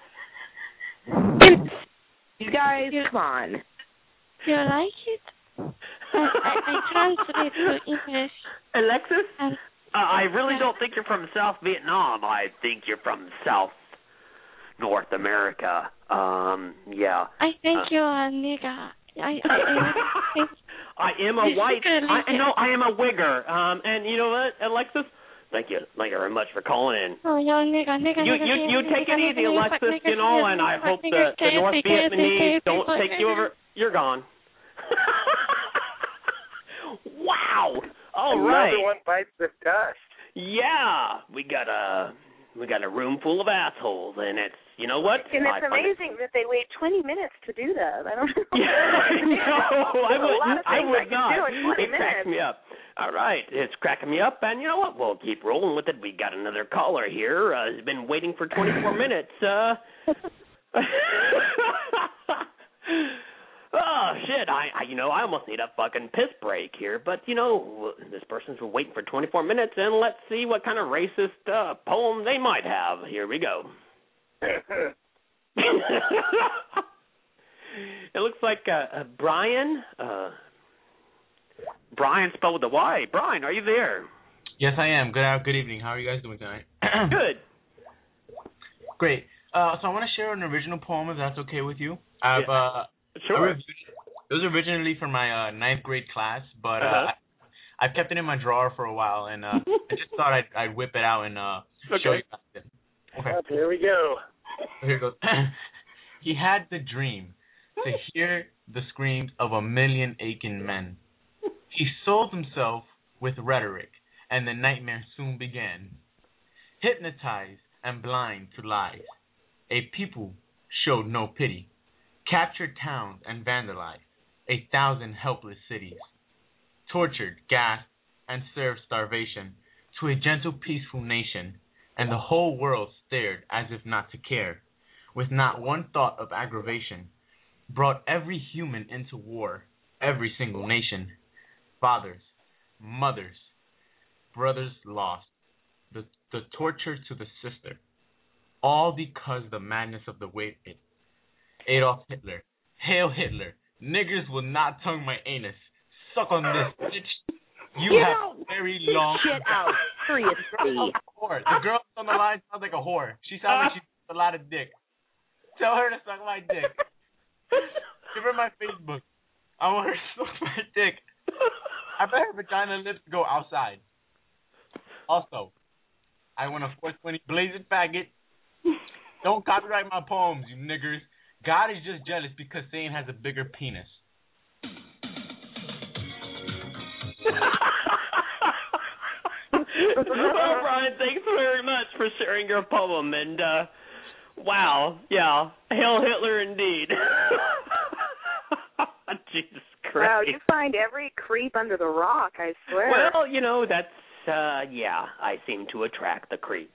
You guys, come on. You like it? I translate to English. Alexis? I really don't think you're from South Vietnam. I think you're from South North America. Yeah. I think you're a nigger. I think I am a white. I am a wigger. And you know what, Alexis? Thank you very much for calling in. Oh, you're a nigger. You take it easy, Alexis. And I hope the North Vietnamese don't take you over. You're gone. Wow. All right. Another one bites the dust. Yeah, we got a room full of assholes, and it's what? And it's amazing that they wait 20 minutes to do that. I don't know. I would not. It cracks me up. All right, it's cracking me up, and you know what? We'll keep rolling with it. We got another caller here. He's been waiting for 24 minutes. Oh shit! I almost need a fucking piss break here, but this person's been waiting for 24 minutes, and let's see what kind of racist poem they might have. Here we go. It looks like Brian. Brian spelled with a Y. Brian, are you there? Yes, I am. Good evening. How are you guys doing tonight? Good. Great. So I want to share an original poem, if that's okay with you. Sure. It was originally for my ninth grade class, but I I've kept it in my drawer for a while, and I just thought I'd whip it out and show you guys. Okay. Here we go. Here it goes. He had the dream to hear the screams of 1,000,000 aching men. He sold himself with rhetoric, and the nightmare soon began. Hypnotized and blind to lies, a people showed no pity, captured towns and vandalized 1,000 helpless cities, tortured, gassed, and served starvation to a gentle, peaceful nation, and the whole world stared as if not to care, with not one thought of aggravation, brought every human into war, every single nation, fathers, mothers, brothers lost, the torture to the sister, all because the madness of the wicked. Adolf Hitler, hail Hitler, niggers will not tongue my anus, suck on this, bitch. You have very long... Shit out, seriously. The girl on the line sounds like a whore. She sounds like she sucks a lot of dick. Tell her to suck my dick. Give her my Facebook. I want her to suck my dick. I bet her vagina lips go outside. Also, I want a 420 blazing faggot. Don't copyright my poems, you niggers. God is just jealous because Satan has a bigger penis. Well, Brian, thanks very much for sharing your poem. And, wow, yeah, hail Hitler indeed. Jesus Christ. Wow, you find every creep under the rock, I swear. Well, you know, that's, yeah, I seem to attract the creeps.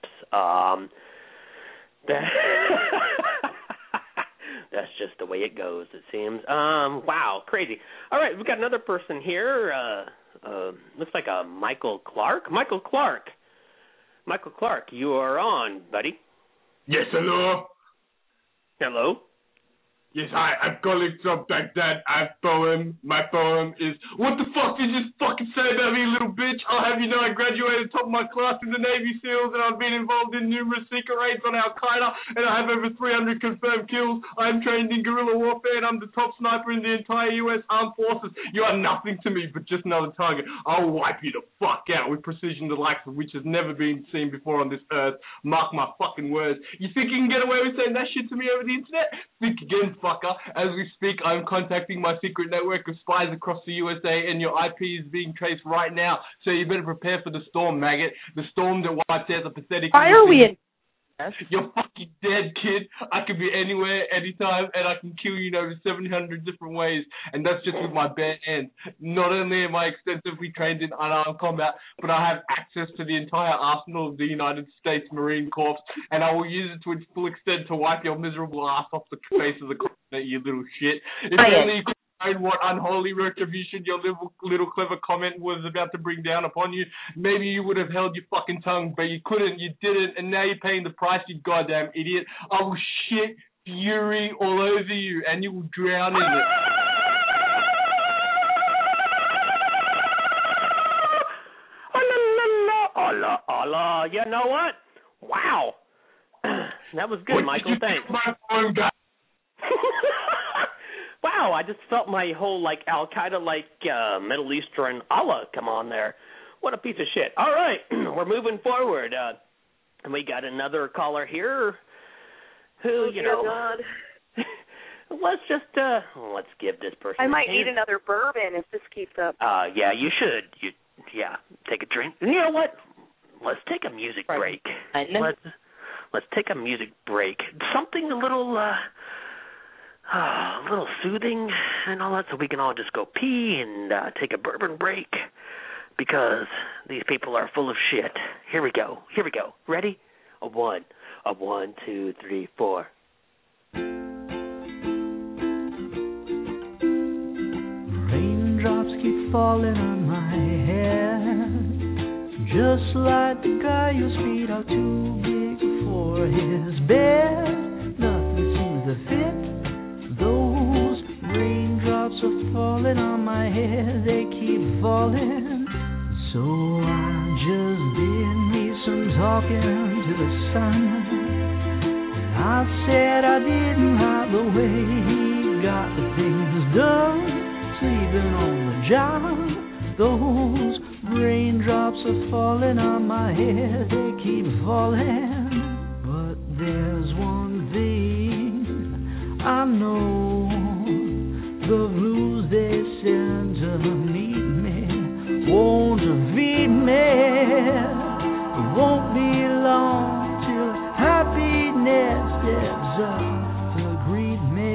That's just the way it goes, it seems. Wow, crazy. All right, we've got another person here. Looks like a Michael Clark. Michael Clark, you are on, buddy. Yes, hello? Hello? Yes, hi, I'm calling from Baghdad. My poem is, what the fuck did you fucking say about me, little bitch? I'll have you know I graduated top of my class in the Navy SEALs, and I've been involved in numerous secret raids on Al-Qaeda, and I have over 300 confirmed kills. I am trained in guerrilla warfare, and I'm the top sniper in the entire U.S. Armed Forces. You are nothing to me but just another target. I'll wipe you the fuck out with precision the likes of which has never been seen before on this earth. Mark my fucking words. You think you can get away with saying that shit to me over the internet? Think again, fucker. As we speak, I'm contacting my secret network of spies across the USA, and your IP is being traced right now. So you better prepare for the storm, maggot. The storm that wipes out the pathetic... Why are we in... You're fucking dead, kid. I could be anywhere, anytime, and I can kill you in over 700 different ways, and that's just with my bare hands. Not only am I extensively trained in unarmed combat, but I have access to the entire arsenal of the United States Marine Corps, and I will use it to its full extent to wipe your miserable ass off the face of the continent, you little shit. If only you could find what unholy retribution your little clever comment was about to bring down upon you, maybe you would have held your fucking tongue, but you couldn't, you didn't, and now you're paying the price, you goddamn idiot. I will shit fury all over you, and you will drown in it. Allah, you know what? Wow. That was good, Michael, thanks. Wow, I just felt my whole, like, Al-Qaeda, like, Middle Eastern Allah come on there. What a piece of shit. All right, we're moving forward. And we got another caller here who, you know... God. Let's just, let's give this person I might need another bourbon if this keeps up. Yeah, you should. Yeah, take a drink. And you know what? Let's take a music break. Let's take a music break. Something a little soothing and all that, so we can all just go pee and take a bourbon break, because these people are full of shit. Here we go. Ready? A one, two, three, four. Raindrops keep falling on my head, just like the guy whose feet are too big for his bed. Nothing seems to fit. Those raindrops are falling on my head, they keep falling. So I just did me some talking to the sun, and I said I didn't like the way he got the things done. Sleeping on the job, those Raindrops are falling on my head, they keep falling. But there's one thing I know, the blues they send to meet me won't defeat me. It won't be long till happiness steps up to greet me.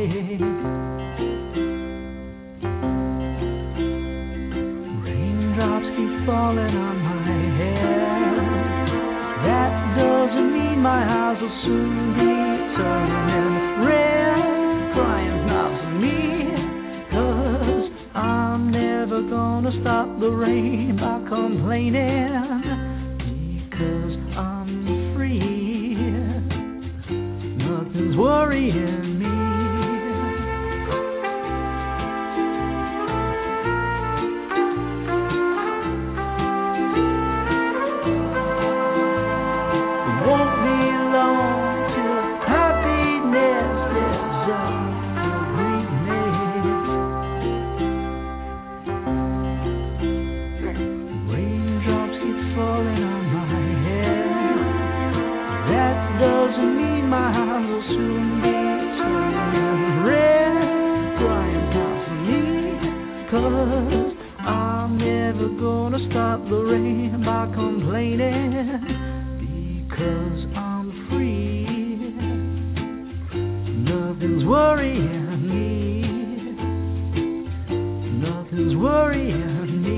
Raindrops keep falling on my head. That doesn't mean my eyes will soon be turning red. Crying's not for me, 'cause I'm never gonna stop the rain by complaining, because I'm free. Nothing's worrying me. Won't be long till happiness steps up to greet me. Raindrops keep falling on my head. That doesn't mean my eyes will soon be turning red. Crying's not for me, 'cause I'm never gonna stop the rain by complaining, because I'm free. Nothing's worrying me. Nothing's worrying me.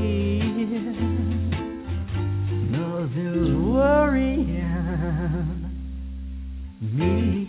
Nothing's worrying me.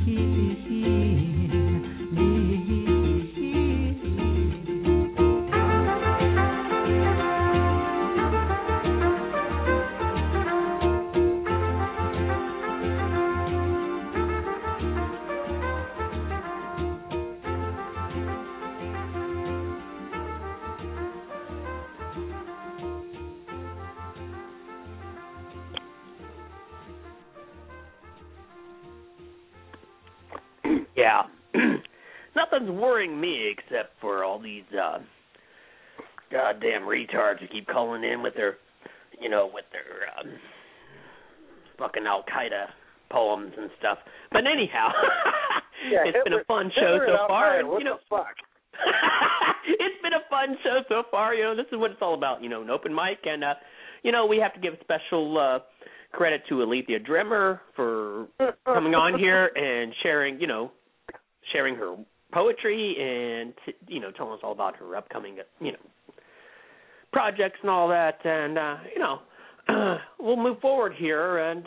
Yeah. Nothing's worrying me except for all these goddamn retards who keep calling in with their, fucking Al-Qaeda poems and stuff. But anyhow, it's been a fun show so far. What the fuck? It's been a fun show so far. This is what it's all about. An open mic, and we have to give special credit to Alethea Drimmer for coming on here and sharing her poetry and telling us all about her upcoming projects and all that. And we'll move forward here and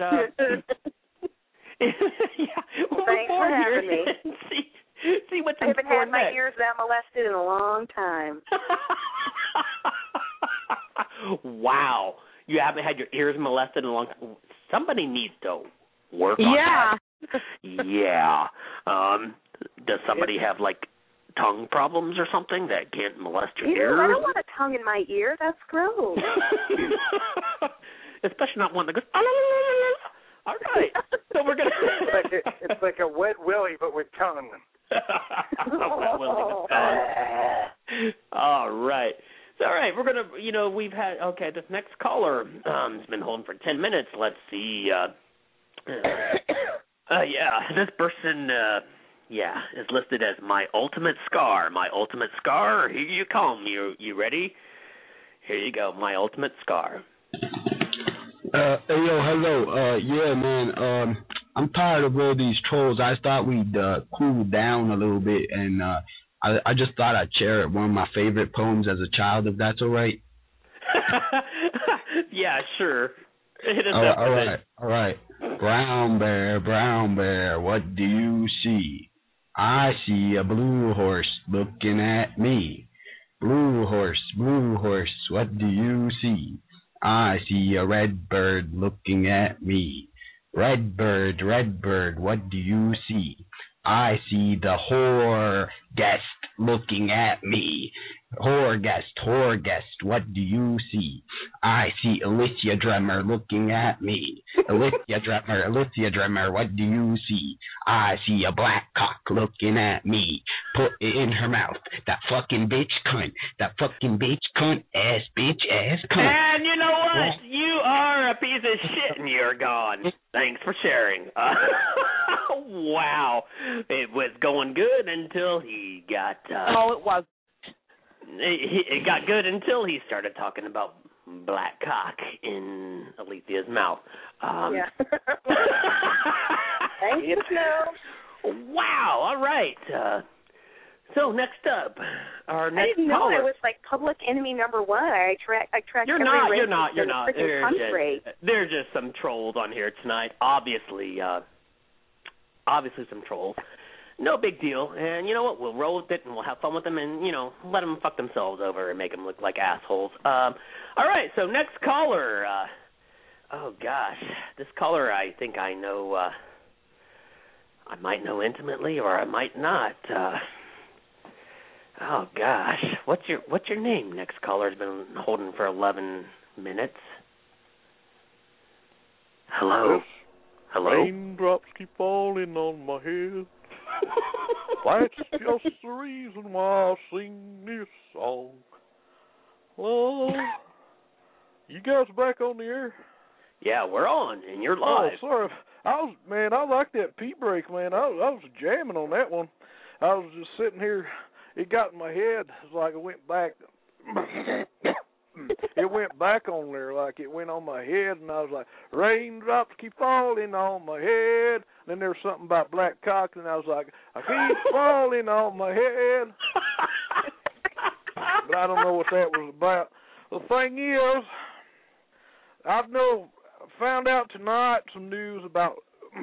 we'll move forward here and see what's I haven't had my next. ears that molested in a long time. Wow. You haven't had your ears molested in a long time. Somebody needs to work on that. Yeah. Does somebody have, tongue problems or something that can't molest your ears? I don't want a tongue in my ear. That's gross. Especially not one that goes, all right. So we're going to... It's like a wet willy, but with tongue. Wet willy with tongue. All right. All right, we're going to, we've had, this next caller has been holding for 10 minutes. Let's see. This person, is listed as My Ultimate Scar. My Ultimate Scar, here you come. You ready? Here you go, My Ultimate Scar. Hello. Yeah, man, I'm tired of all these trolls. I thought we'd cool down a little bit, and I just thought I'd share one of my favorite poems as a child, if that's all right. Yeah, sure. Hit us up. All right. Brown bear, what do you see? I see a blue horse looking at me. Blue horse, what do you see? I see a red bird looking at me. Red bird, what do you see? I see the whore guest looking at me. Whore guest, what do you see? I see Alethea Drimmer looking at me. Alethea Drimmer, what do you see? I see a black cock looking at me. put it in her mouth. That fucking bitch cunt. That fucking bitch cunt ass bitch ass cunt. And you know what? You are a piece of shit and you're gone. Thanks for sharing. Wow. It was going good until he got... no, it was. It got good until he started talking about black cock in Alethea's mouth. Yeah. Thank you, Snow. Wow. All right. So next up, our next I didn't know caller. I was like public enemy number one. I tracked You're every not. race. There's just some trolls on here tonight. Obviously some trolls. No big deal. And you know what? We'll roll with it and we'll have fun with them and, let them fuck themselves over and make them look like assholes. All right, so next caller. Oh, gosh. This caller I think I know. I might know intimately or I might not. Oh, gosh. What's your name? Next caller's been holding for 11 minutes. Hello? Hello? Raindrops keep falling on my head. That's just the reason why I sing this song. Well, you guys back on the air? Yeah, we're on, and you're live. Oh, sorry. I like that pee break, man. I was jamming on that one. I was just sitting here. It got in my head. It's like it went back. It went back on there, like it went on my head, and I was like, raindrops keep falling on my head. Then there was something about black cock, and I was like, I keep falling on my head. But I don't know what that was about. The thing is, I found out tonight some news about.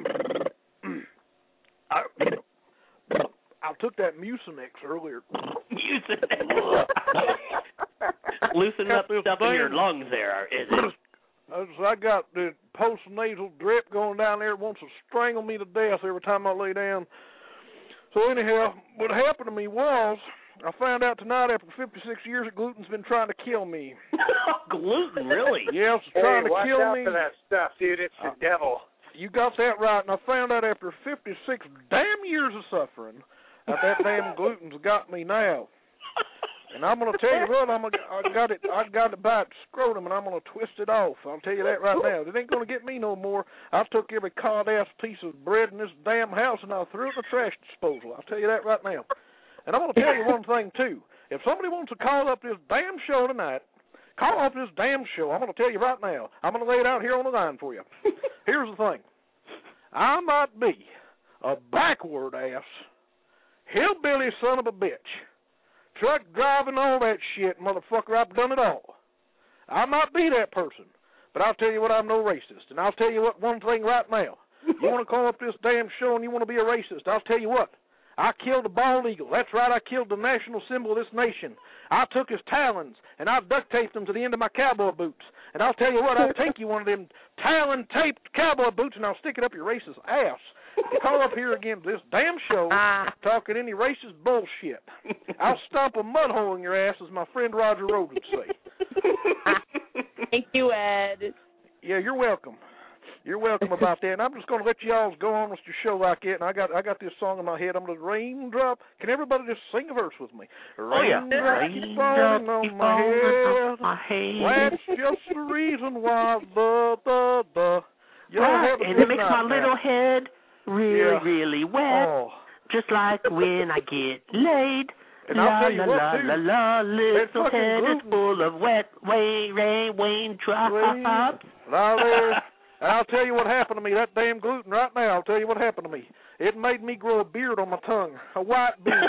I took that Mucinex earlier. Mucinex. Loosen up stuff in your lungs there, is it? I got the post-nasal drip going down there. It wants to strangle me to death every time I lay down. So anyhow, what happened to me was, I found out tonight after 56 years that gluten's been trying to kill me. Gluten, really? Yes, it's trying to kill watch me. out for that stuff, dude. It's the devil. You got that right, and I found out after 56 damn years of suffering that damn gluten's got me now. And I'm gonna tell you what, I got it by its scrotum, and I'm gonna twist it off. I'll tell you that right now. It ain't gonna get me no more. I took every cod-ass piece of bread in this damn house, and I threw it in the trash disposal. I'll tell you that right now. And I'm gonna tell you one thing too. If somebody wants to call up this damn show tonight, call up this damn show. I'm gonna tell you right now. I'm gonna lay it out here on the line for you. Here's the thing. I might be a backward ass, hillbilly son of a bitch. Truck driving, all that shit, motherfucker, I've done it all. I might be that person, but I'll tell you what, I'm no racist. And I'll tell you what, one thing right now. You want to call up this damn show and you want to be a racist, I'll tell you what. I killed a bald eagle. That's right, I killed the national symbol of this nation. I took his talons, and I duct taped them to the end of my cowboy boots. And I'll tell you what, I'll take you one of them talon-taped cowboy boots, and I'll stick it up your racist ass. You call up here again to this damn show talking any racist bullshit. I'll stomp a mud hole in your ass, as my friend Roger Rhodes would say. Thank you, Ed. Yeah, you're welcome. You're welcome about that. And I'm just going to let y'all go on with your show like that. And I got this song in my head. I'm going to raindrop. Can everybody just sing a verse with me? Raindrop keep falling on my head. That's just the reason why y'all have a and good it makes night my now. little head really wet, just like when I get laid. And I'll tell you what, la la, little head is full of wet raindrops. And I'll tell you what happened to me, that damn gluten right now. I'll tell you what happened to me. It made me grow a beard on my tongue, a white beard.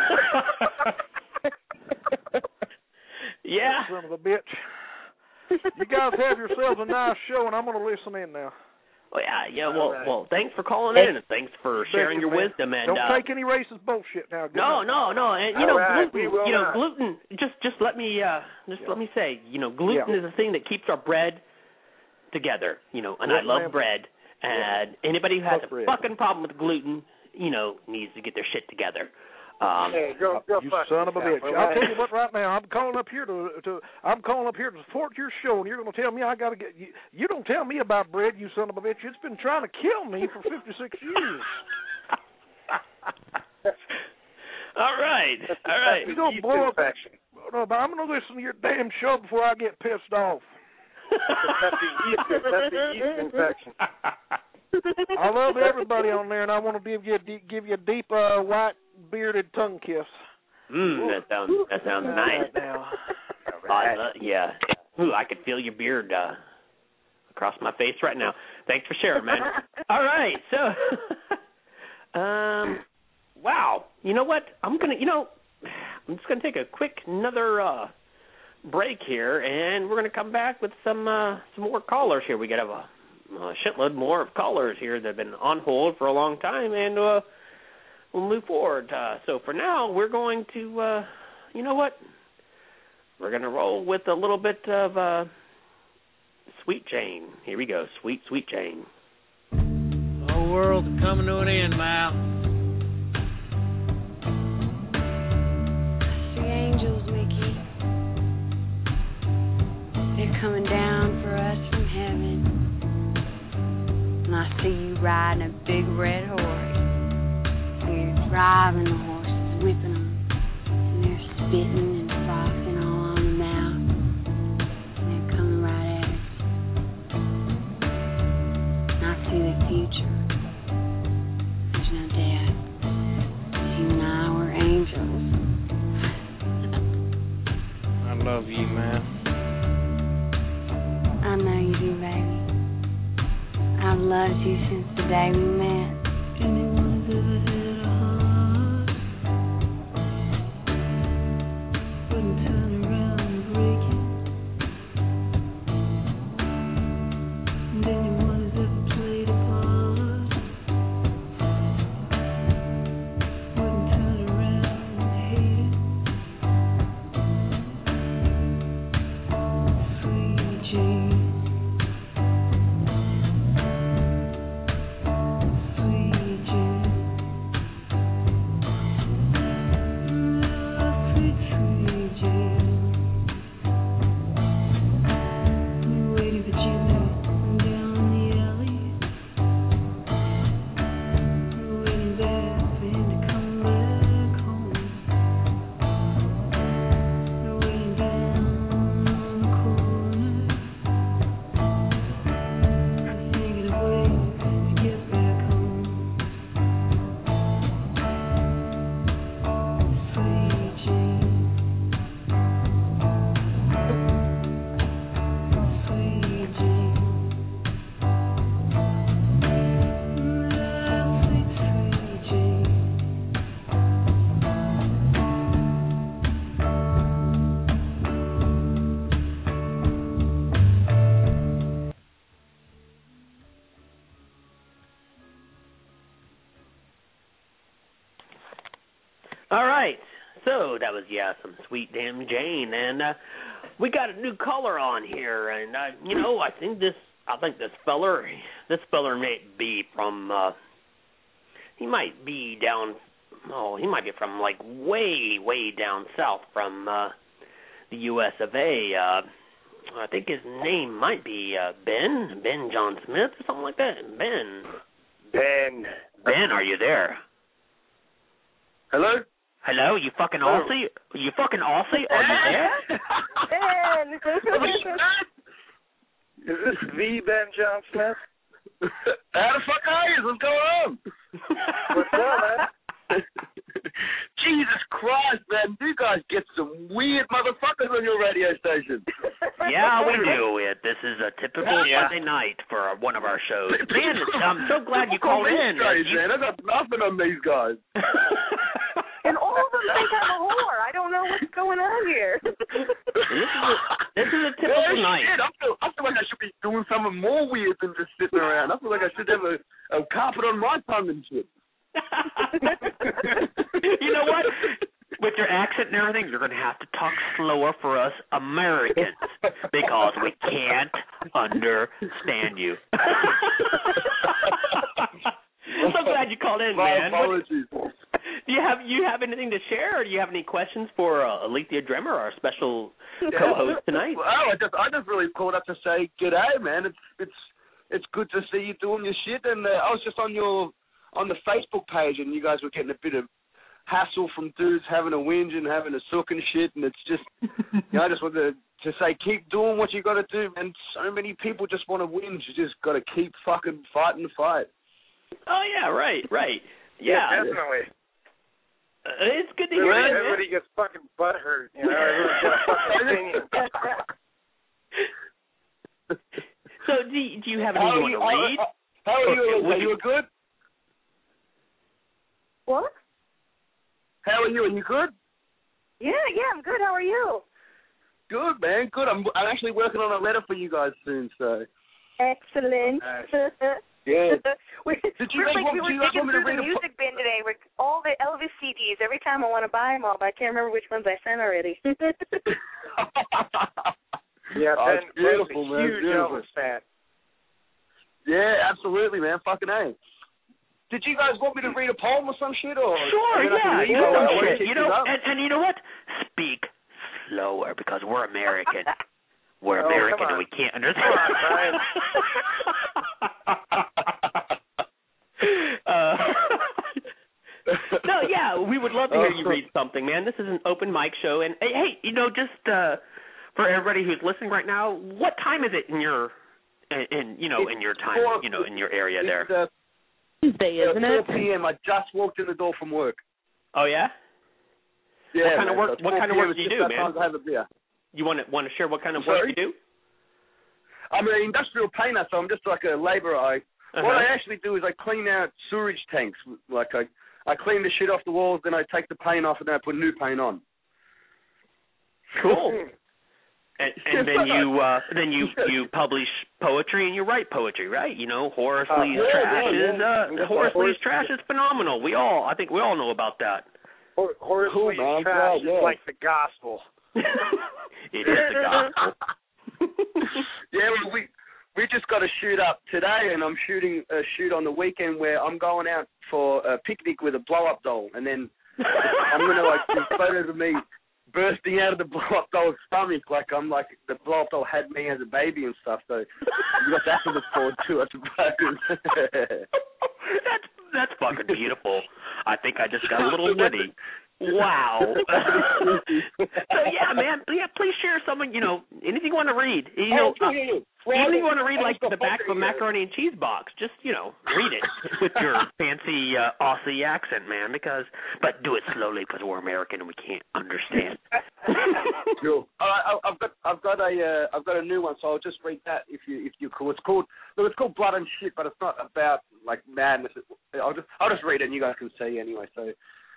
Yeah. Son of a bitch. You guys have yourselves a nice show, and I'm going to listen in now. Well, yeah. Well, thanks for calling in, and thanks for sharing your wisdom. And don't take any racist bullshit now. No. And gluten. Just let me say, gluten is a thing that keeps our bread together. And I love bread. And anybody who has a fucking problem with gluten, needs to get their shit together. Hey, go you son of a bitch! I'll tell you what, right now I'm calling up here to support your show, and you're going to tell me I got to get you. You don't tell me about bread, you son of a bitch. It's been trying to kill me for 56 years. All right. You don't blow up. No, but I'm gonna listen to your damn show before I get pissed off. That's the yeast infection. I love everybody on there, and I want to give you a deep white bearded tongue kiss. That sounds nice. Now. Yeah. Ooh, I could feel your beard across my face right now. Thanks for sharing, man. All right, so, wow. You know what? I'm just gonna take a quick another break here, and we're gonna come back with some more callers here. We got a shitload more of callers here that have been on hold for a long time, and we'll move forward. So for now, we're going to, you know what? We're going to roll with a little bit of Sweet Jane. Here we go, Sweet Jane. The whole world's coming to an end, Mal. The angels, Mickey. They're coming down for us from heaven. And I see you riding a big red horse. And you're driving the horses, whipping them. And they're spitting and frothing all on the mouth. And they're coming right at us. And I see the future. There's no doubt. You and I were angels. I love you, man. I know you do, baby. I've loved you since the day we met. Anyone's ever had a heart wouldn't turn around and break it. And anyone who's ever played a part wouldn't turn around and hate it. Sweet Jane. All right, so that was some Sweet Damn Jane, and we got a new caller on here, and I think this feller may be from he might be from like way down south from the U.S. of A. I think his name might be Ben John Smith or something like that. Ben, are you there? Hello? Hello, you fucking Aussie? You fucking Aussie? Are you there? Ben! Is this the Ben John Smith? How the fuck are you? What's going on? What's up, man? Jesus Christ, man. You guys get some weird motherfuckers on your radio station. Yeah, we do. This is a typical Monday night for one of our shows. Man, I'm so glad you called in. Man, I got nothing on these guys. And all of them think I'm a whore. I don't know what's going on here. This is a typical night. Shit, I feel like I should be doing something more weird than just sitting around. I feel like I should have a carpet on my tongue and shit. You know what? With your accent and everything, you're going to have to talk slower for us Americans because we can't understand you. I'm so glad you called in, man. Apologies. Do you have anything to share, or do you have any questions for Alethea Dremmer, our special co-host tonight? Well, I just really called up to say g'day, man. It's good to see you doing your shit, and I was just on the Facebook page, and you guys were getting a bit of hassle from dudes having a whinge and having a sook and shit, and it's just, I just want to say, keep doing what you got to do, man. So many people just want to whinge. You just got to keep fucking fighting the fight. Oh, yeah, right. Yeah, definitely. It's good to hear that, everybody gets fucking butthurt, Everyone's got a fucking opinion. So, do you have anything you want to read? How are you? Are you good? What? How are you? Are you good? Yeah, I'm good. How are you? Good, man. Good. I'm actually working on a letter for you guys soon, so. Excellent. Yeah. we were digging through the music bin today with all the Elvis CDs. Every time I want to buy them all, but I can't remember which ones I sent already. Yeah, that's beautiful, man. Huge Elvis fan. Yeah, absolutely, man. Fucking A. Did you guys want me to read a poem or some shit? Or sure, yeah. And you know what? Speak slower because we're American. We're American and we can't understand. No, yeah, we would love to hear you read something, man. This is an open mic show, and hey, just for everybody who's listening right now, what time is it in your in your time, in your area there? Tuesday, isn't it? 4 p.m. I just walked in the door from work. Oh yeah. Yeah. What kind of work do you do, man? I have a beer. You want to share what kind of work you do? I'm an industrial painter, so I'm just like a labourer. What I actually do is I clean out sewerage tanks. Like I clean the shit off the walls, then I take the paint off, and then I put new paint on. Cool. And then you publish poetry and you write poetry, right? Horace Lee's trash Horace Lee's trash is phenomenal. I think we all know about that. Horace Lee's trash is like the gospel. It is the gospel. Yeah, well, we just got a shoot up today, and I'm shooting a shoot on the weekend where I'm going out for a picnic with a blow-up doll, and then I'm going to do photos of me bursting out of the blow-up doll's stomach, the blow-up doll had me as a baby and stuff, so you got that to look forward to, I suppose. That's fucking beautiful. I think I just got a little witty. Wow. So yeah, man. Yeah, please share someone. Anything you want to read. Even if you want to read like the back of a macaroni and cheese box, just read it with your fancy Aussie accent, man. But do it slowly because we're American and we can't understand. Cool. I've got a new one, so I'll just read that if you're cool. It's called Blood and Shit, but it's not about like madness. I'll just read it and you guys can see anyway. So.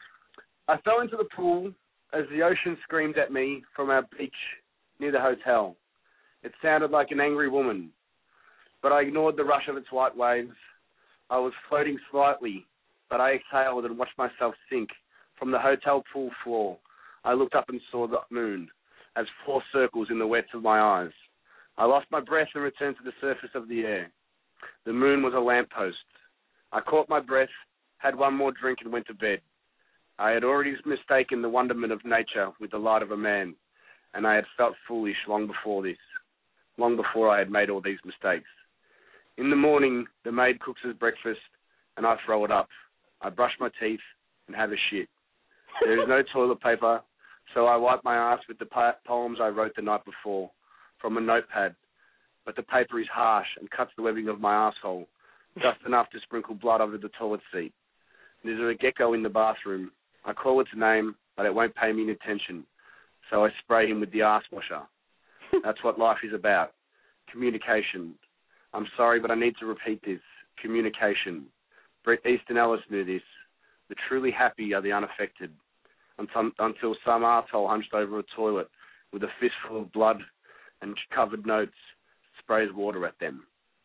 I fell into the pool as the ocean screamed at me from our beach near the hotel. It sounded like an angry woman, but I ignored the rush of its white waves. I was floating slightly, but I exhaled and watched myself sink from the hotel pool floor. I looked up and saw the moon as 4 circles in the wets of my eyes. I lost my breath and returned to the surface of the air. The moon was a lamppost. I caught my breath, had one more drink, and went to bed. I had already mistaken the wonderment of nature with the light of a man, and I had felt foolish long before this, long before I had made all these mistakes. In the morning, the maid cooks us breakfast, and I throw it up. I brush my teeth and have a shit. There is no toilet paper, so I wipe my ass with the poems I wrote the night before from a notepad, but the paper is harsh and cuts the webbing of my asshole, just enough to sprinkle blood over the toilet seat. There's a gecko in the bathroom. I call its name, but it won't pay me any attention, so I spray him with the ass washer. That's what life is about. Communication. I'm sorry, but I need to repeat this. Communication. Bret Easton Ellis knew this. The truly happy are the unaffected, until some arsehole hunched over a toilet with a fistful of blood and covered notes sprays water at them.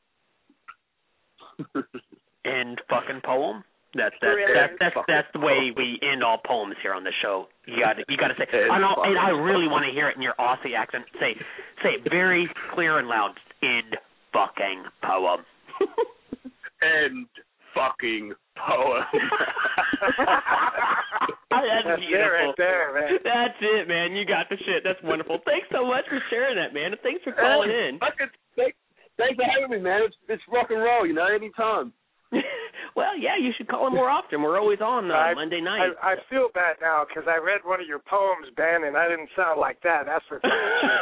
End fucking poem? That's the way we end all poems here on the show. You got to say, and I really want to hear it in your Aussie accent. Say it very clear and loud. End fucking poem. End fucking poem. That's beautiful. Right there, man. That's it, man. You got the shit. That's wonderful. Thanks so much for sharing that, man. And thanks for calling in. Thanks for having me, man. It's rock and roll, anytime. Well, yeah, you should call in more often. We're always on Monday night. I feel bad now because I read one of your poems, Ben, and I didn't sound like that. That's for sure.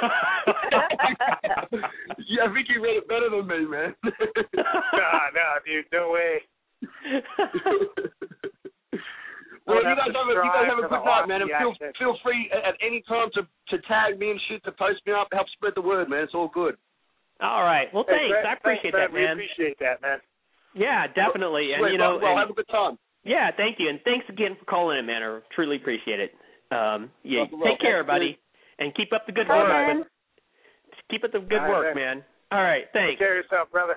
Yeah, I think you read it better than me, man. No, dude, no way. Well, you guys have a good night, man, and feel free at any time to tag me and shit, to post me up, help spread the word, man. It's all good. All right. Well, thanks. Hey, I appreciate that, man. We appreciate that, man. Yeah, definitely. And well, have a good time. Yeah, thank you, and thanks again for calling in, man. I truly appreciate it. Take care, buddy, and keep up the good work. Man. Keep up the good work, man. All right, thanks. Take care of yourself, brother.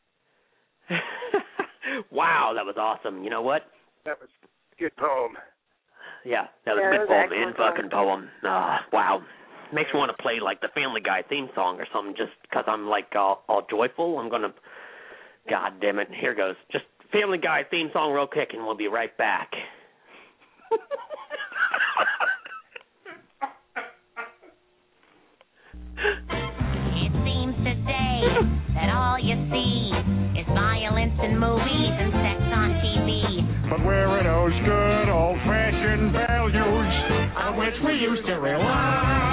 Wow, that was awesome. You know what? That was a good poem. Yeah, that was a good poem, man. Fucking poem. Wow. Makes me want to play like the Family Guy theme song or something just because I'm like all joyful. I'm going to, God damn it, here goes. Just Family Guy theme song real quick and we'll be right back. It seems today that all you see is violence in movies and sex on TV. But where are those good old-fashioned values on which we used to rely?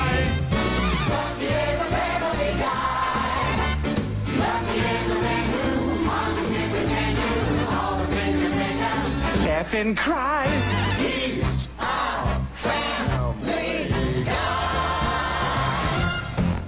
Death in Christ. He's our Family Guy.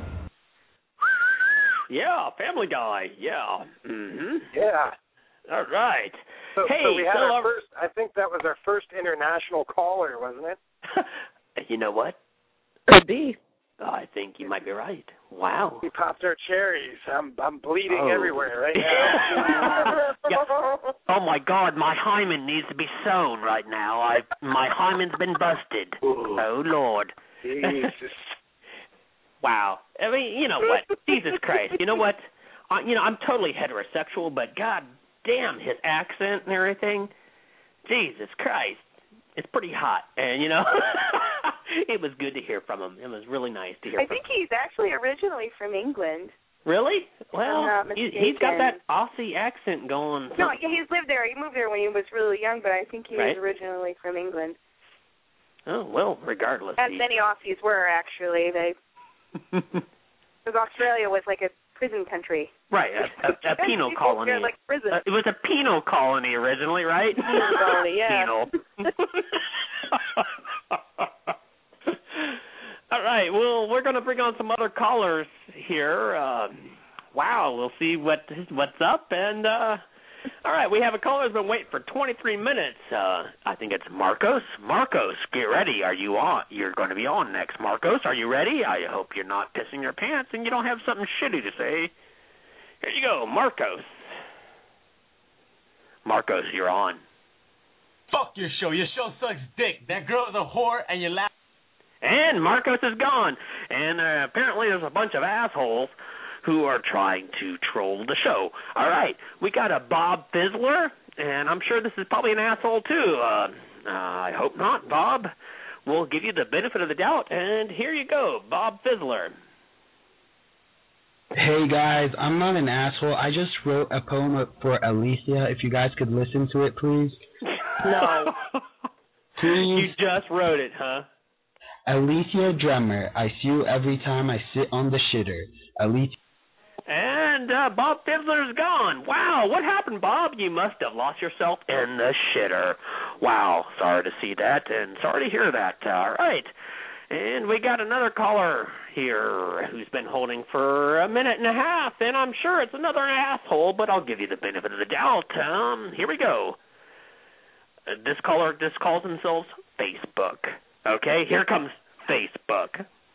Yeah, Family Guy. Yeah. Mm-hmm. Yeah. All right. So we had so our first, I think that was our first international caller, wasn't it? You know what? Could be. I think you might be right. Wow. We popped our cherries. I'm bleeding everywhere right now. Yeah. Oh my God, my hymen needs to be sewn right now. My hymen's been busted. Ooh. Oh Lord. Jesus. Wow. I mean, you know what? Jesus Christ. You know what? I'm totally heterosexual, but God damn, his accent and everything. Jesus Christ. It's pretty hot, and it was good to hear from him. It was really nice to hear from him. I think he's actually originally from England. Really? Well, I'm not mistaken. He's got that Aussie accent going. No, he's lived there. He moved there when he was really young, but I think he was originally from England. Oh, well, regardless. As many Aussies were, actually. Because Australia was like a prison country. Right, a penal colony. Like prison. It was a penal colony originally, right? Penal colony, yeah. Penal. All right, well, we're going to bring on some other callers here. Wow, we'll see what's up. And, all right, we have a caller who's been waiting for 23 minutes. I think it's Marcos. Marcos, get ready. Are you on? You're going to be on next. Marcos, are you ready? I hope you're not pissing your pants and you don't have something shitty to say. Here you go, Marcos. Marcos, you're on. Fuck your show. Your show sucks dick. That girl is a whore and you laugh. And Marcos is gone. And apparently there's a bunch of assholes who are trying to troll the show. All right, we got a Bob Fizzler, and I'm sure this is probably an asshole too. I hope not, Bob. We'll give you the benefit of the doubt, and here you go, Bob Fizzler. Hey guys, I'm not an asshole. I just wrote a poem for Alicia. If you guys could listen to it, please. No. Please. You just wrote it, huh? Alicia Drummer, I see you every time I sit on the shitter. Alicia. And Bob Fizzler's gone. Wow, what happened, Bob? You must have lost yourself in the shitter. Wow, sorry to see that, and sorry to hear that. All right. And we got another caller here who's been holding for a minute and a half, and I'm sure it's another asshole, but I'll give you the benefit of the doubt. Here we go. This caller just calls themselves Facebook. Okay, here comes Facebook.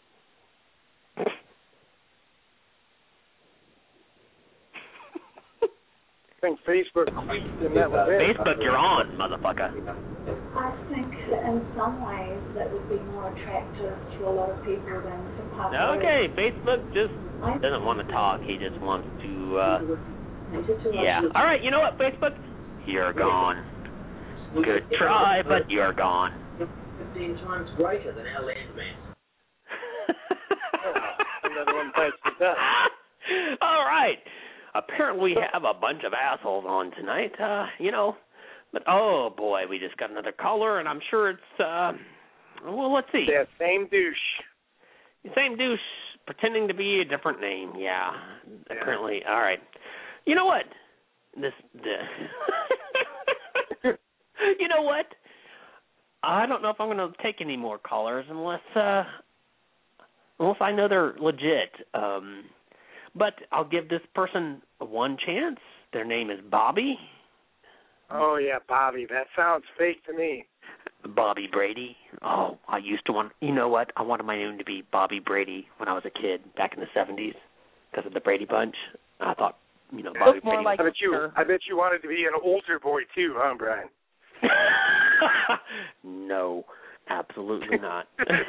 I think Facebook, Facebook, you're on, motherfucker. I think in some ways that would be more attractive to a lot of people than some popularity. Okay, Facebook just doesn't want to talk. He just wants to, yeah. All right, you know what, Facebook? You're gone. Good try, but you're gone. 15 times greater than our land mass. Another one bites the dust. All right. Apparently we have a bunch of assholes on tonight. But, oh, boy, we just got another caller, and I'm sure it's, well, let's see. Yeah, same douche. Same douche, pretending to be a different name, yeah. Currently, all right. You know what? You know what? I don't know if I'm going to take any more callers unless I know they're legit. But I'll give this person one chance. Their name is Bobby. Oh, yeah, Bobby. That sounds fake to me. Bobby Brady. Oh, I used to want, you know what? I wanted my name to be Bobby Brady when I was a kid back in the 70s because of the Brady Bunch. I thought, you know, Bobby Brady. Like I bet you wanted to be an older boy too, huh, Brian? No, absolutely not.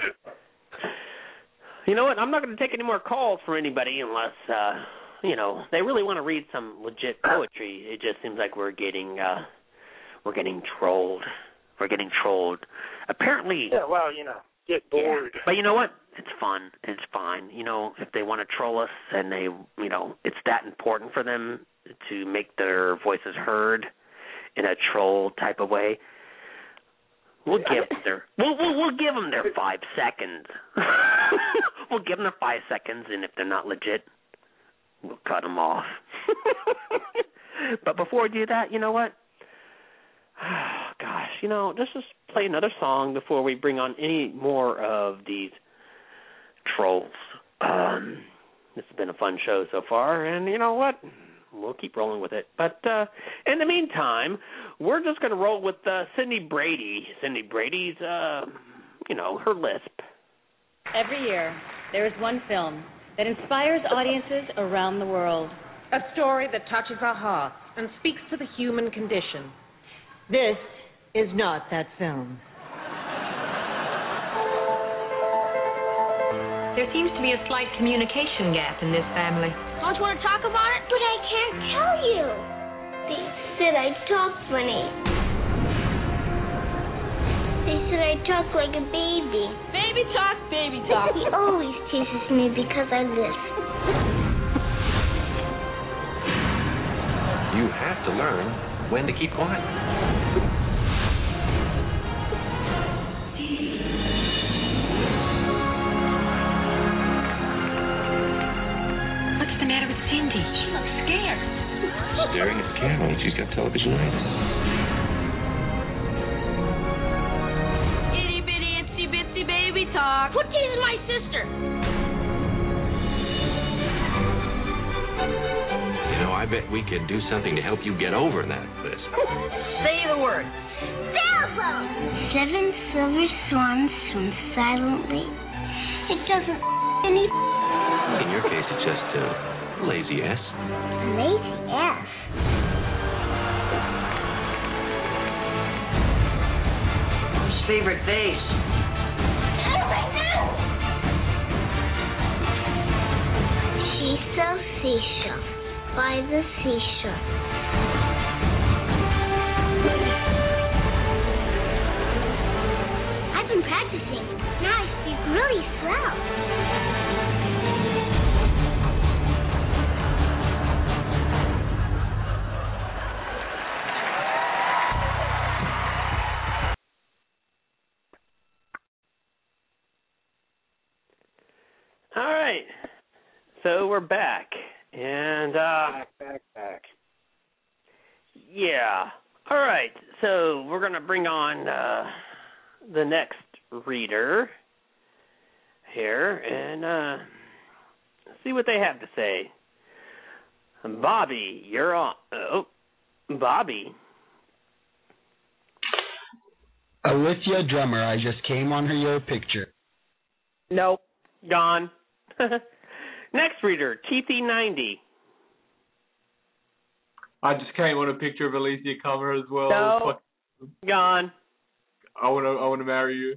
You know what? I'm not going to take any more calls from anybody unless, you know, they really want to read some legit poetry. It just seems like we're getting trolled. We're getting trolled. Apparently. Yeah, well, you know, get bored. Yeah. But you know what? It's fun. It's fine. You know, if they want to troll us and they, you know, it's that important for them to make their voices heard in a troll type of way, we'll give them their 5 seconds. We'll give them their 5 seconds, and if they're not legit, we'll cut them off. But before we do that, you know what? Gosh, you know, let's just play another song before we bring on any more of these trolls. This has been a fun show so far, and you know what? We'll keep rolling with it. But in the meantime, we're just going to roll with Cindy Brady. Cindy Brady's, you know, her lisp. Every year, there is one film that inspires audiences around the world. A story that touches our hearts and speaks to the human condition. This is not that film. There seems to be a slight communication gap in this family. Don't you want to talk about it? But I can't tell you. They said I talk funny. They said I talk like a baby. Baby talk, baby talk. He always teases me because I lisp. You have to learn when to keep quiet. What's the matter with Cindy? She looks scared. Staring at the camera when she's got television lights. Itty bitty itsy bitsy baby talk. Quit teasing my sister. You know, I bet we could do something to help you get over that lisp. Say the word. Sailboat. 7 silver swans swim silently. It doesn't any. In your case, it's just lazy ass. Lazy ass. Whose favorite vase? She sells seashells by the seashore. I've been practicing. Now I speak really slow. All right. So we're back. And back. Yeah. All right. So we're going to bring on the next reader here and see what they have to say. Bobby, you're on. Oh, Bobby. Alicia Drummer, I just came on your picture. Nope. Gone. Next reader, Keithy90. I just came on a picture of Alicia Comer as well. No. Gone. I want to marry you.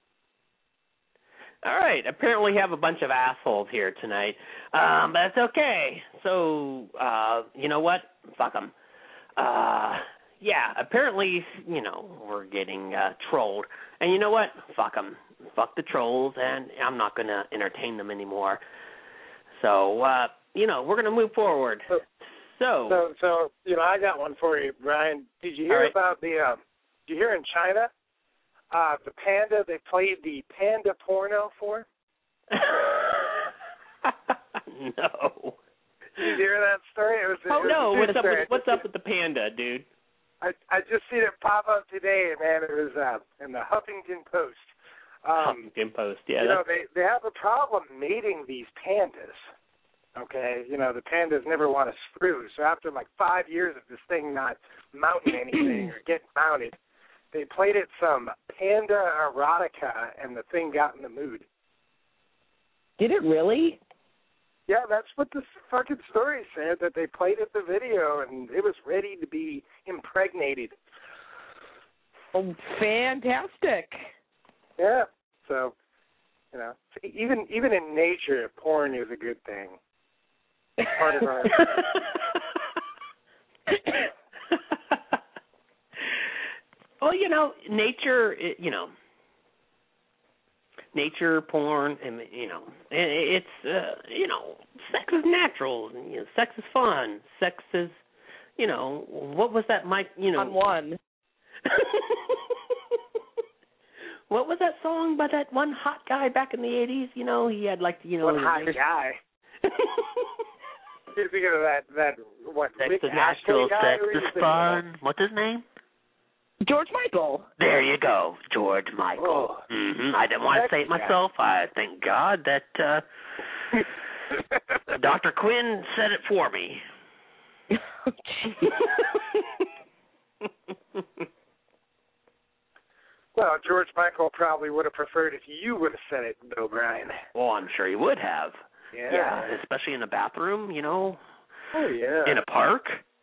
All right. Apparently we have a bunch of assholes here tonight. But that's okay. So, you know what? Fuck them. Yeah, apparently, you know, we're getting trolled. And you know what? Fuck them. Fuck the trolls, and I'm not going to entertain them anymore. So, you know, we're going to move forward. So I got one for you, Brian. Did you hear about the? Did you hear in China, the panda they played the panda porno for? No. Did you hear that story? What's up with the panda, dude? I just seen it pop up today, man. It was in the Huffington Post. Huffington Post, yeah. They have a problem mating these pandas. Okay, the pandas never want to screw. So after like 5 years of this thing not mounting anything or getting mounted, they played it some panda erotica, and the thing got in the mood. Did it really? Yeah, that's what this fucking story said, that they played it the video, and it was ready to be impregnated. Oh, fantastic. Yeah, so, even in nature, porn is a good thing. Part of our... Well, nature, nature, porn, and it's sex is natural. Sex is fun. Sex is, what was that, Mike? On one. What was that song by that one hot guy back in the 80s? He had One hot guy. You're thinking of that what? Sex Rick is natural. guy, Sex is fun. What's his name? George Michael. There you go, George Michael. Oh. I didn't want to say it myself. I thank God that Dr. Quinn said it for me. Well, George Michael probably would have preferred if you would have said it, though, Brian. Well, I'm sure he would have. Yeah. Especially in the bathroom, Oh, yeah. In a park,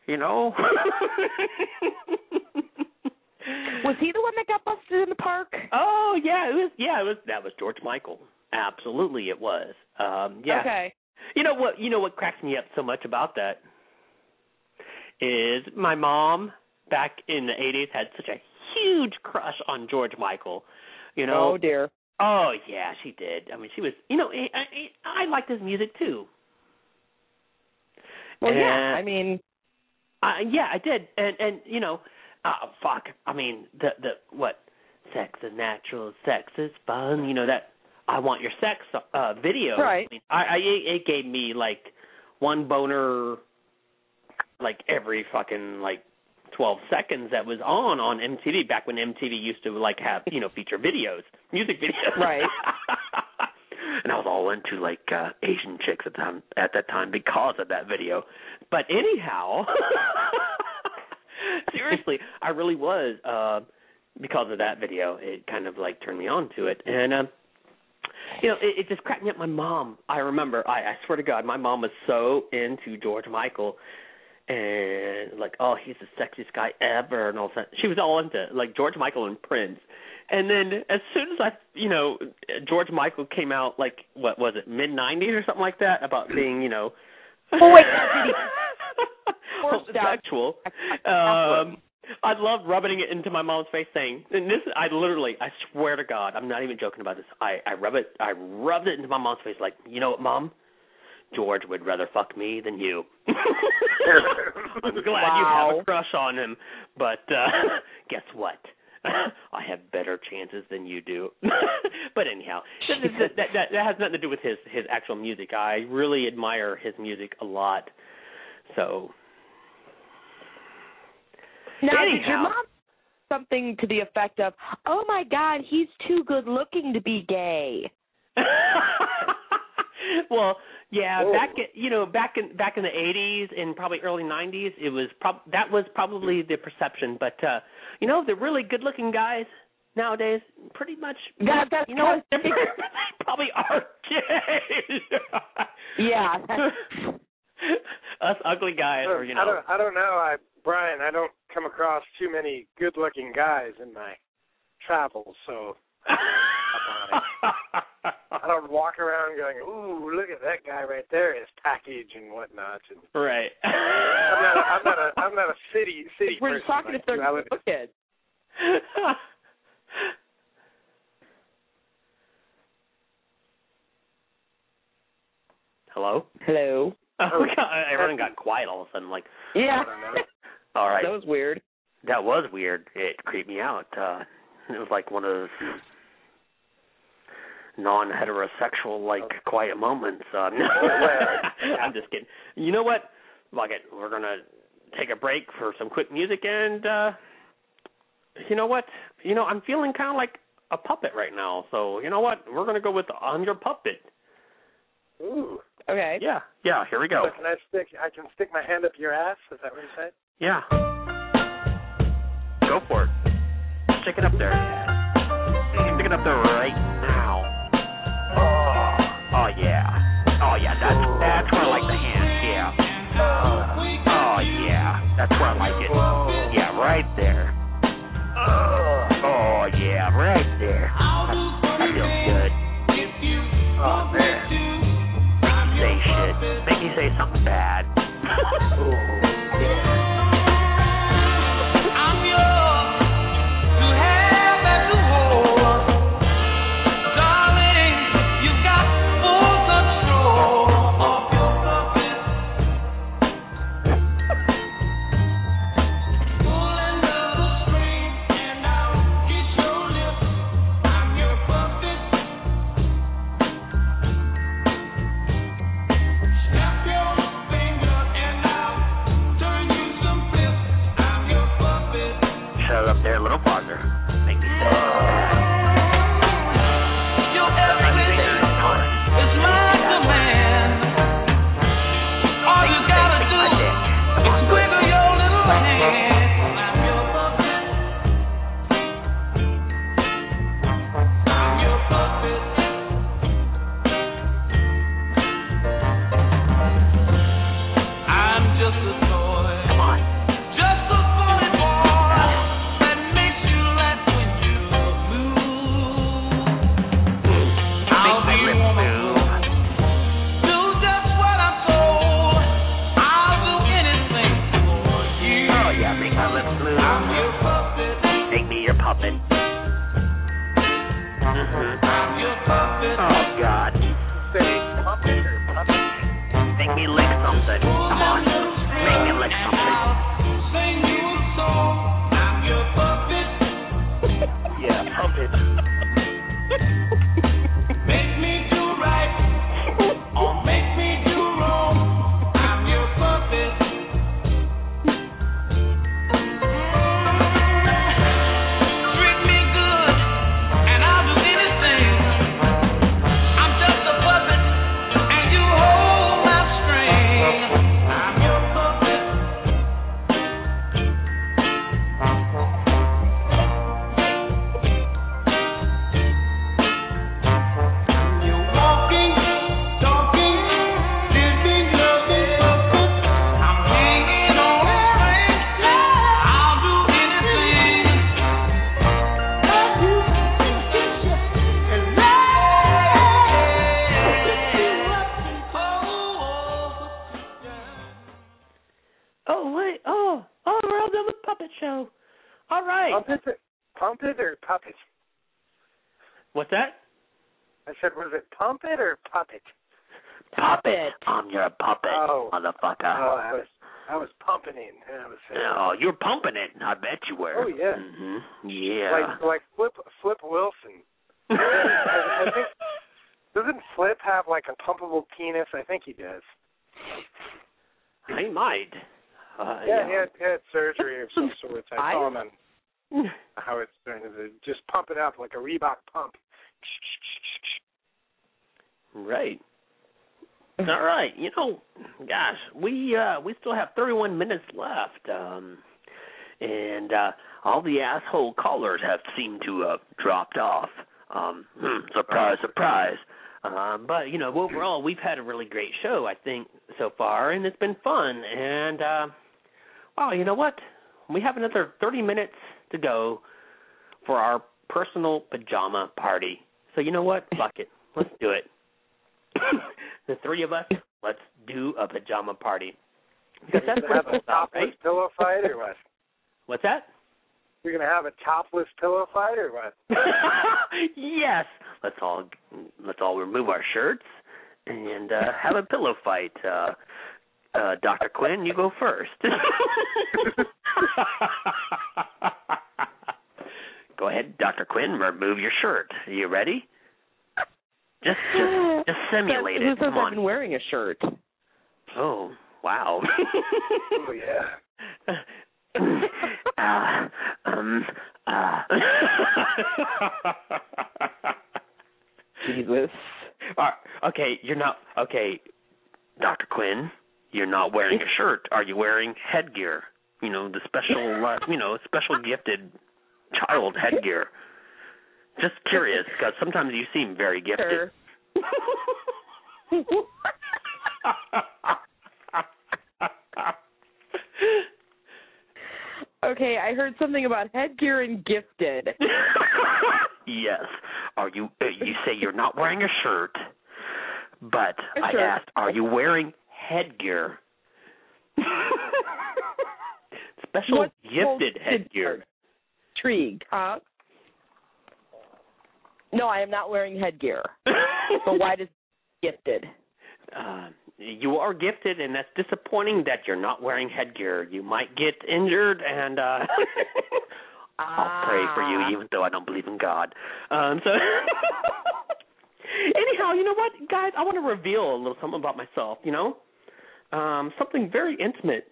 Was he the one that got busted in the park? Oh, yeah, it was. That was George Michael. Absolutely, it was. Yeah. Okay. You know what cracks me up so much about that is my mom back in the 80s had such a huge crush on George Michael. Oh dear. Oh yeah, she did. I mean, she was. I liked his music too. Well, yeah. I mean. Yeah, I did, and fuck. I mean, the what? Sex is natural. Sex is fun. That I Want Your Sex video. Right. I mean, it gave me like one boner, like every fucking 12 seconds that was on MTV back when MTV used to have feature videos, music videos. Right. And I was all into Asian chicks at that time because of that video. But anyhow, seriously, I really was because of that video. It kind of turned me on to it, and it just cracked me up. My mom, I remember, I swear to God, my mom was so into George Michael. And he's the sexiest guy ever, and all that. She was all into George Michael and Prince. And then as soon as George Michael came out, what was it, mid-90s or something like that, about being, Oh wait, homosexual. I loved rubbing it into my mom's face, saying, and this, I swear to God, I'm not even joking about this. I rubbed it into my mom's face, you know what, Mom? George would rather fuck me than you. I'm glad you have a crush on him, but guess what? I have better chances than you do. But anyhow, that has nothing to do with his actual music. I really admire his music a lot. So now, anyhow, did your mom something to the effect of, "Oh my God, he's too good looking to be gay"? Well, yeah, back in the 80s and probably early 90s, it was that was probably the perception. But the really good-looking guys nowadays, pretty much, they probably are gay. Yeah. Us ugly guys, or I don't know, Brian. I don't come across too many good-looking guys in my travels, so. I don't walk around going, "Ooh, look at that guy right there, his package and whatnot." And right. I'm not a city We're person. Just talking if they're good. Hello? Hello. Oh, God, everyone got quiet all of a sudden. Like, yeah. All right. That was weird. That was weird. It creeped me out. It was like one of those non-heterosexual, like, quiet moments. I'm just kidding. You know what? Fuck it. We're going to take a break for some quick music, and you know what? You know, I'm feeling kind of like a puppet right now. So, you know what? We're going to go with I'm Your Puppet. Ooh. Okay. Yeah, here we go. So I can stick my hand up your ass? Is that what you said? Yeah. Go for it. Stick it up there. Stick it up there right now. Oh yeah. Oh yeah, that's where I like the hand, yeah. Oh yeah, that's where I like it. Yeah, right there. Oh yeah, right there. That feels good. Oh man. Make me say shit. Make me say something bad. Pump it or puppet? What's that? I said, was it pump it or puppet? Puppet. I'm your puppet, motherfucker. Oh, I was pumping it. Oh, you're pumping it. I bet you were. Oh yeah. Mm-hmm. Yeah. Like Flip Wilson. I think doesn't Flip have like a pumpable penis? I think he does. He might. Yeah, he had surgery of some sort. I saw him on how it's doing. Just pump it up like a Reebok pump. Right. All right. You know, gosh, we still have 31 minutes left, and all the asshole callers have seemed to have dropped off. Surprise, surprise. But you know, overall, we've had a really great show, I think, so far, and it's been fun. And well, you know what? We have another 30 minutes to go for our personal pajama party. So you know what? Fuck it. Let's do it. The three of us, let's do a pajama party. Because that's have a topless pillow fight or what? What's that? You're gonna have a topless pillow fight or what? Yes. Let's all remove our shirts and have a pillow fight. Dr. Quinn, you go first. Go ahead, Dr. Quinn, remove your shirt. Are you ready? Just simulate it. Come on. I've been wearing a shirt. Oh, wow. Oh, yeah. Jesus. Okay, you're not. Okay, Dr. Quinn, you're not wearing a shirt. Are you wearing headgear? You know, the special, special gifted child headgear. Just curious, because sometimes you seem very gifted. Sure. Okay, I heard something about headgear and gifted. Yes. Are you? You say you're not wearing a shirt, but I asked, are you wearing headgear? Special gifted headgear. Intrigued, huh? No, I am not wearing headgear. But why does gifted? You are gifted, and that's disappointing that you're not wearing headgear. You might get injured, and I'll pray for you, even though I don't believe in God. So, anyhow, you know what, guys? I want to reveal a little something about myself. You know, something very intimate.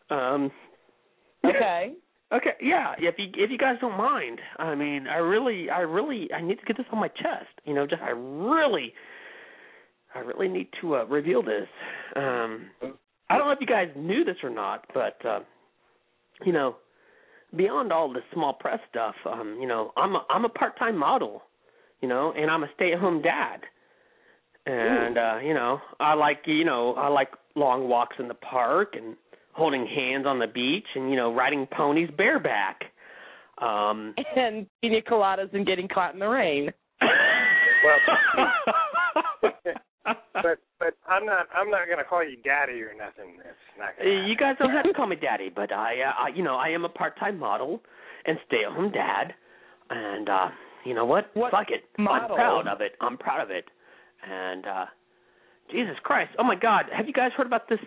Okay. Okay, yeah. If you guys don't mind, I mean, I need to get this on my chest. You know, I really need to reveal this. I don't know if you guys knew this or not, but you know, beyond all this small press stuff, you know, I'm a part-time model, you know, and I'm a stay-at-home dad. And you know, I like long walks in the park and holding hands on the beach and, you know, riding ponies bareback. And pina coladas and getting caught in the rain. But I'm not going to call you daddy or nothing. That's not gonna happen. You guys don't have to call me daddy, but I am a part-time model and stay-at-home dad. And you know what? Fuck it. Model? I'm proud of it. And Jesus Christ. Oh my God. Have you guys heard about this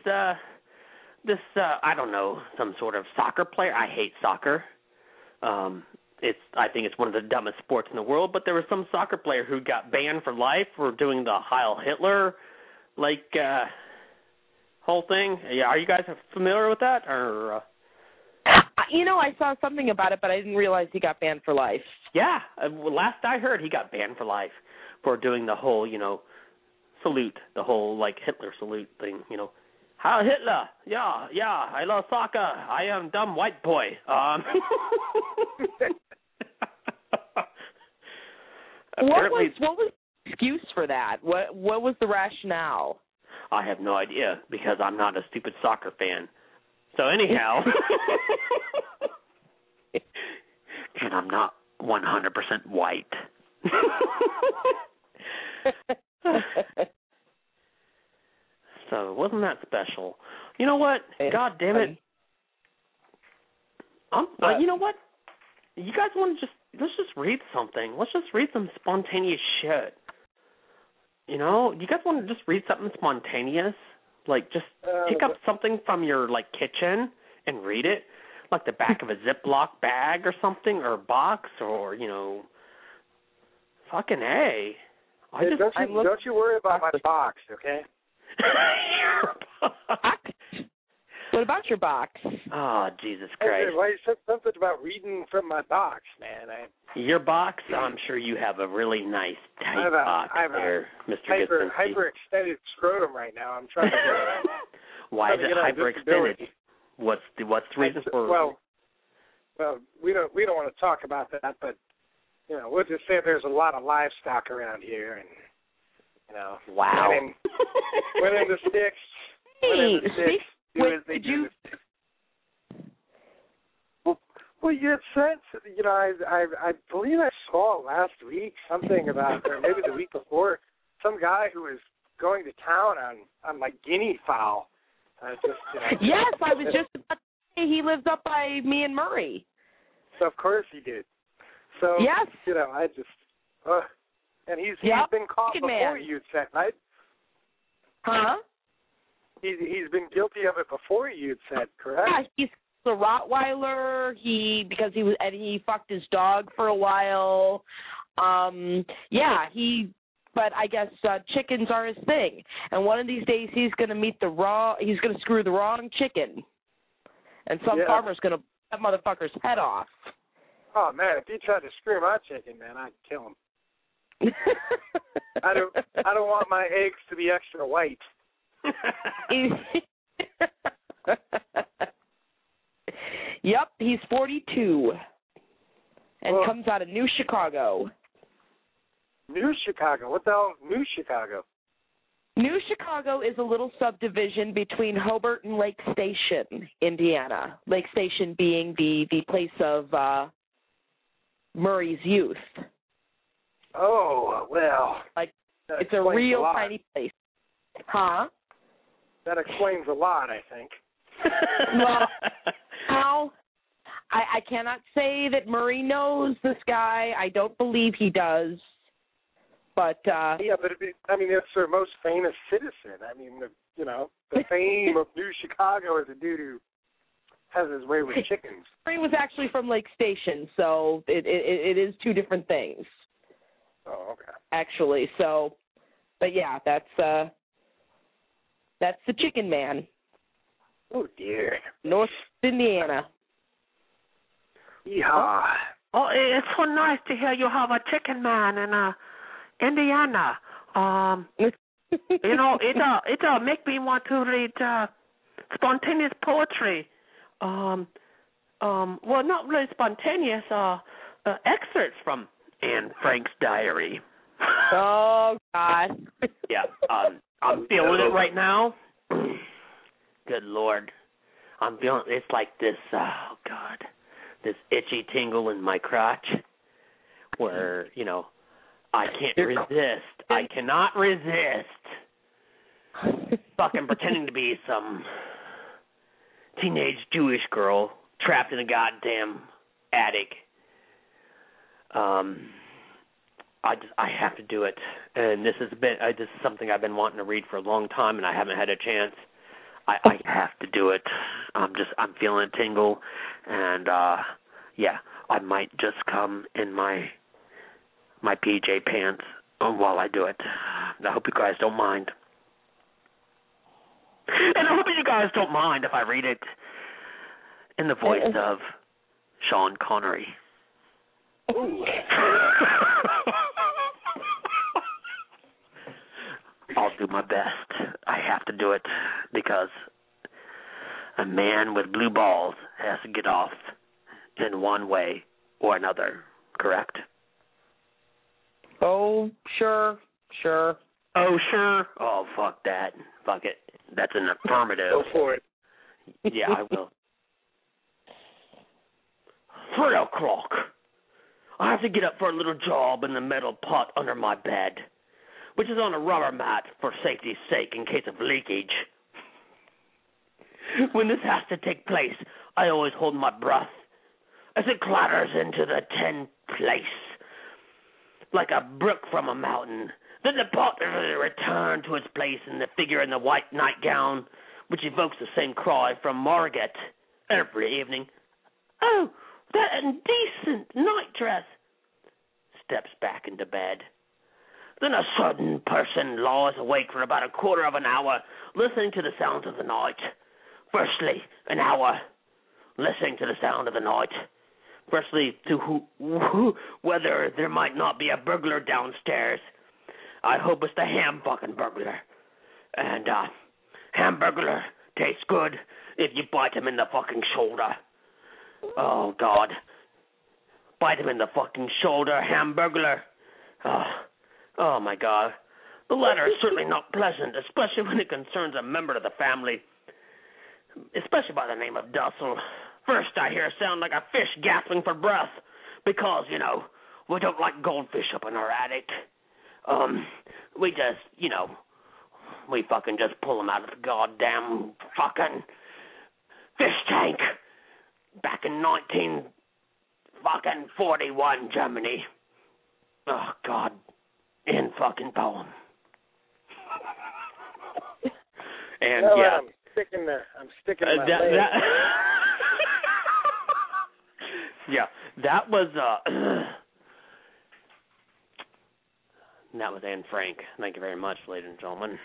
I don't know, some sort of soccer player? I hate soccer. I think it's one of the dumbest sports in the world, but there was some soccer player who got banned for life for doing the Heil Hitler whole thing. Yeah, are you guys familiar with that? Or you know, I saw something about it, but I didn't realize he got banned for life. Yeah, last I heard, he got banned for life for doing the whole, you know, salute, the whole Hitler salute thing, you know. Heil Hitler! Yeah, I love soccer. I am dumb white boy. What was the excuse for that? What was the rationale? I have no idea, because I'm not a stupid soccer fan. So anyhow, and I'm not 100% white. So wasn't that special? You know what? God damn it! You know what? You guys want to let's just read something. Let's just read some spontaneous shit. You know, you guys want to just read something spontaneous? Like just pick up something from your kitchen and read it, like the back of a Ziploc bag or something, or a box, or you know, fucking A. Don't you worry about my box, okay? What about your box? Oh, Jesus Christ. Why you said something about reading from my box, man. Your box, I'm sure you have a really nice tight box there, Mr. Gitzinski. Hyperextended scrotum right now. I'm trying to get Why is it hyperextended? What's the reason for? Well, we don't want to talk about that, but you know, we'll just say there's a lot of livestock around here, and you know, wow. Went in the sticks. Well, you had said, you know, I believe I saw last week something about, or maybe the week before, some guy who was going to town on guinea fowl. Yes, I was just about to say he lives up by me and Murray. So of course he did. So yes, you know, I just, and he's been caught before, you said, right? Huh? He's been guilty of it before, you'd said, correct? Yeah, he's a Rottweiler. He fucked his dog for a while. But I guess chickens are his thing. And one of these days he's going to screw the wrong chicken. And some farmer's going to cut that motherfucker's head off. Oh, man, if he tried to screw my chicken, man, I'd kill him. I don't want my eggs to be extra white. Yep, he's 42 and comes out of New Chicago. New Chicago? What the hell is New Chicago? New Chicago is a little subdivision between Hobart and Lake Station, Indiana. Lake Station being the place of Murray's youth. Oh, well. It's a real tiny place. Huh? That explains a lot, I think. Well, now, I cannot say that Murray knows this guy. I don't believe he does. But it's their most famous citizen. I mean, the fame of New Chicago is a dude who has his way with chickens. Murray was actually from Lake Station, so it is two different things. Oh, okay. Actually, so, but yeah, that's the Chicken Man. Oh dear. North Indiana. Yeehaw. Oh, it's so nice to hear you have a Chicken Man in Indiana. It'll make me want to read spontaneous poetry. Well, not really spontaneous. Excerpts from Anne Frank's diary. Oh God. Yeah. I'm feeling it right now. Good Lord. I'm feeling it's like this. Oh God. This itchy tingle in my crotch, where I can't resist. I cannot resist fucking pretending to be some teenage Jewish girl trapped in a goddamn attic. I have to do it, and this is something I've been wanting to read for a long time, and I haven't had a chance. I have to do it. I'm feeling a tingle, and I might just come in my PJ pants while I do it. I hope you guys don't mind. And I hope you guys don't mind if I read it in the voice of Sean Connery. I'll do my best. I have to do it because a man with blue balls has to get off in one way or another, correct? Oh, sure. Oh, sure. Oh, fuck that. Fuck it. That's an affirmative. Go for it. Yeah, I will. 3 o'clock. I have to get up for a little job in the metal pot under my bed, which is on a rubber mat for safety's sake in case of leakage. When this has to take place, I always hold my breath as it clatters into the tin place like a brook from a mountain. Then the pot is returned to its place in the figure in the white nightgown, which evokes the same cry from Margaret every evening. Oh, that indecent nightdress! Steps back into bed. Then a sudden person lies awake for about a quarter of an hour, listening to the sounds of the night. Firstly, an hour, listening to the sound of the night. Firstly, to whether there might not be a burglar downstairs. I hope it's the ham-fucking burglar. And, ham-burglar tastes good if you bite him in the fucking shoulder. Oh, God. Bite him in the fucking shoulder, ham-burglar. Oh, my God. The latter is certainly not pleasant, especially when it concerns a member of the family, especially by the name of Dussel. First, I hear a sound like a fish gasping for breath because, we don't like goldfish up in our attic. We just, we fucking just pull them out of the goddamn fucking fish tank back in 1941 Germany. Oh, God. In fucking poem. And yeah, I'm sticking my leg. Yeah, that was Anne Frank. Thank you very much, ladies and gentlemen.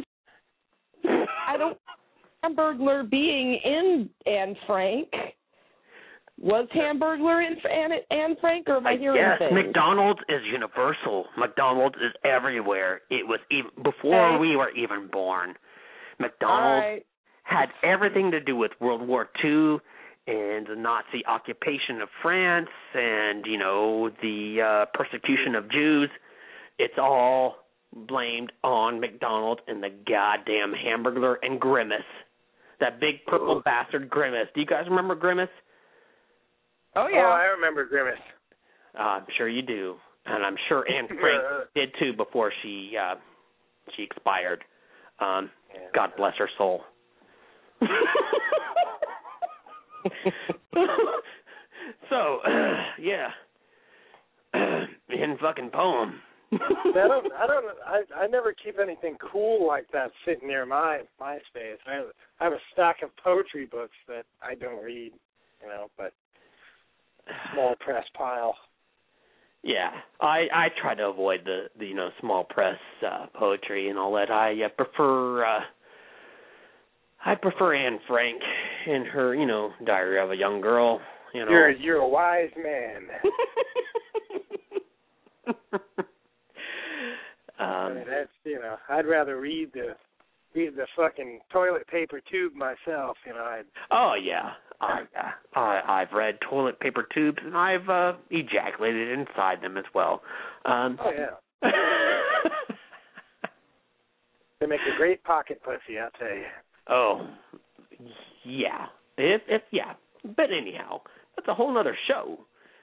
Hamburglar being in Anne Frank. Was Hamburglar in Anne Frank, or am I hearing things? Yes, McDonald's is universal. McDonald's is everywhere. It was even before we were even born. McDonald's had everything to do with World War II and the Nazi occupation of France and, the persecution of Jews. It's all blamed on McDonald's and the goddamn Hamburglar and Grimace. That big purple bastard Grimace. Do you guys remember Grimace? Oh, yeah. Oh, I remember Grimace. I'm sure you do. And I'm sure Anne Frank did, too, before she expired. God bless her soul. So, yeah. In fucking poem. I never keep anything cool like that sitting near my space. I have a stack of poetry books that I don't read, but small press pile. Yeah, I try to avoid the small press poetry and all that. I prefer Anne Frank and her Diary of a Young Girl. You're a wise man. That's I'd rather read the fucking toilet paper tube myself. Oh yeah, I've read toilet paper tubes and I've ejaculated inside them as well. Oh yeah. They make a great pocket pussy, I'll tell you. Oh yeah, if yeah, but anyhow, that's a whole other show.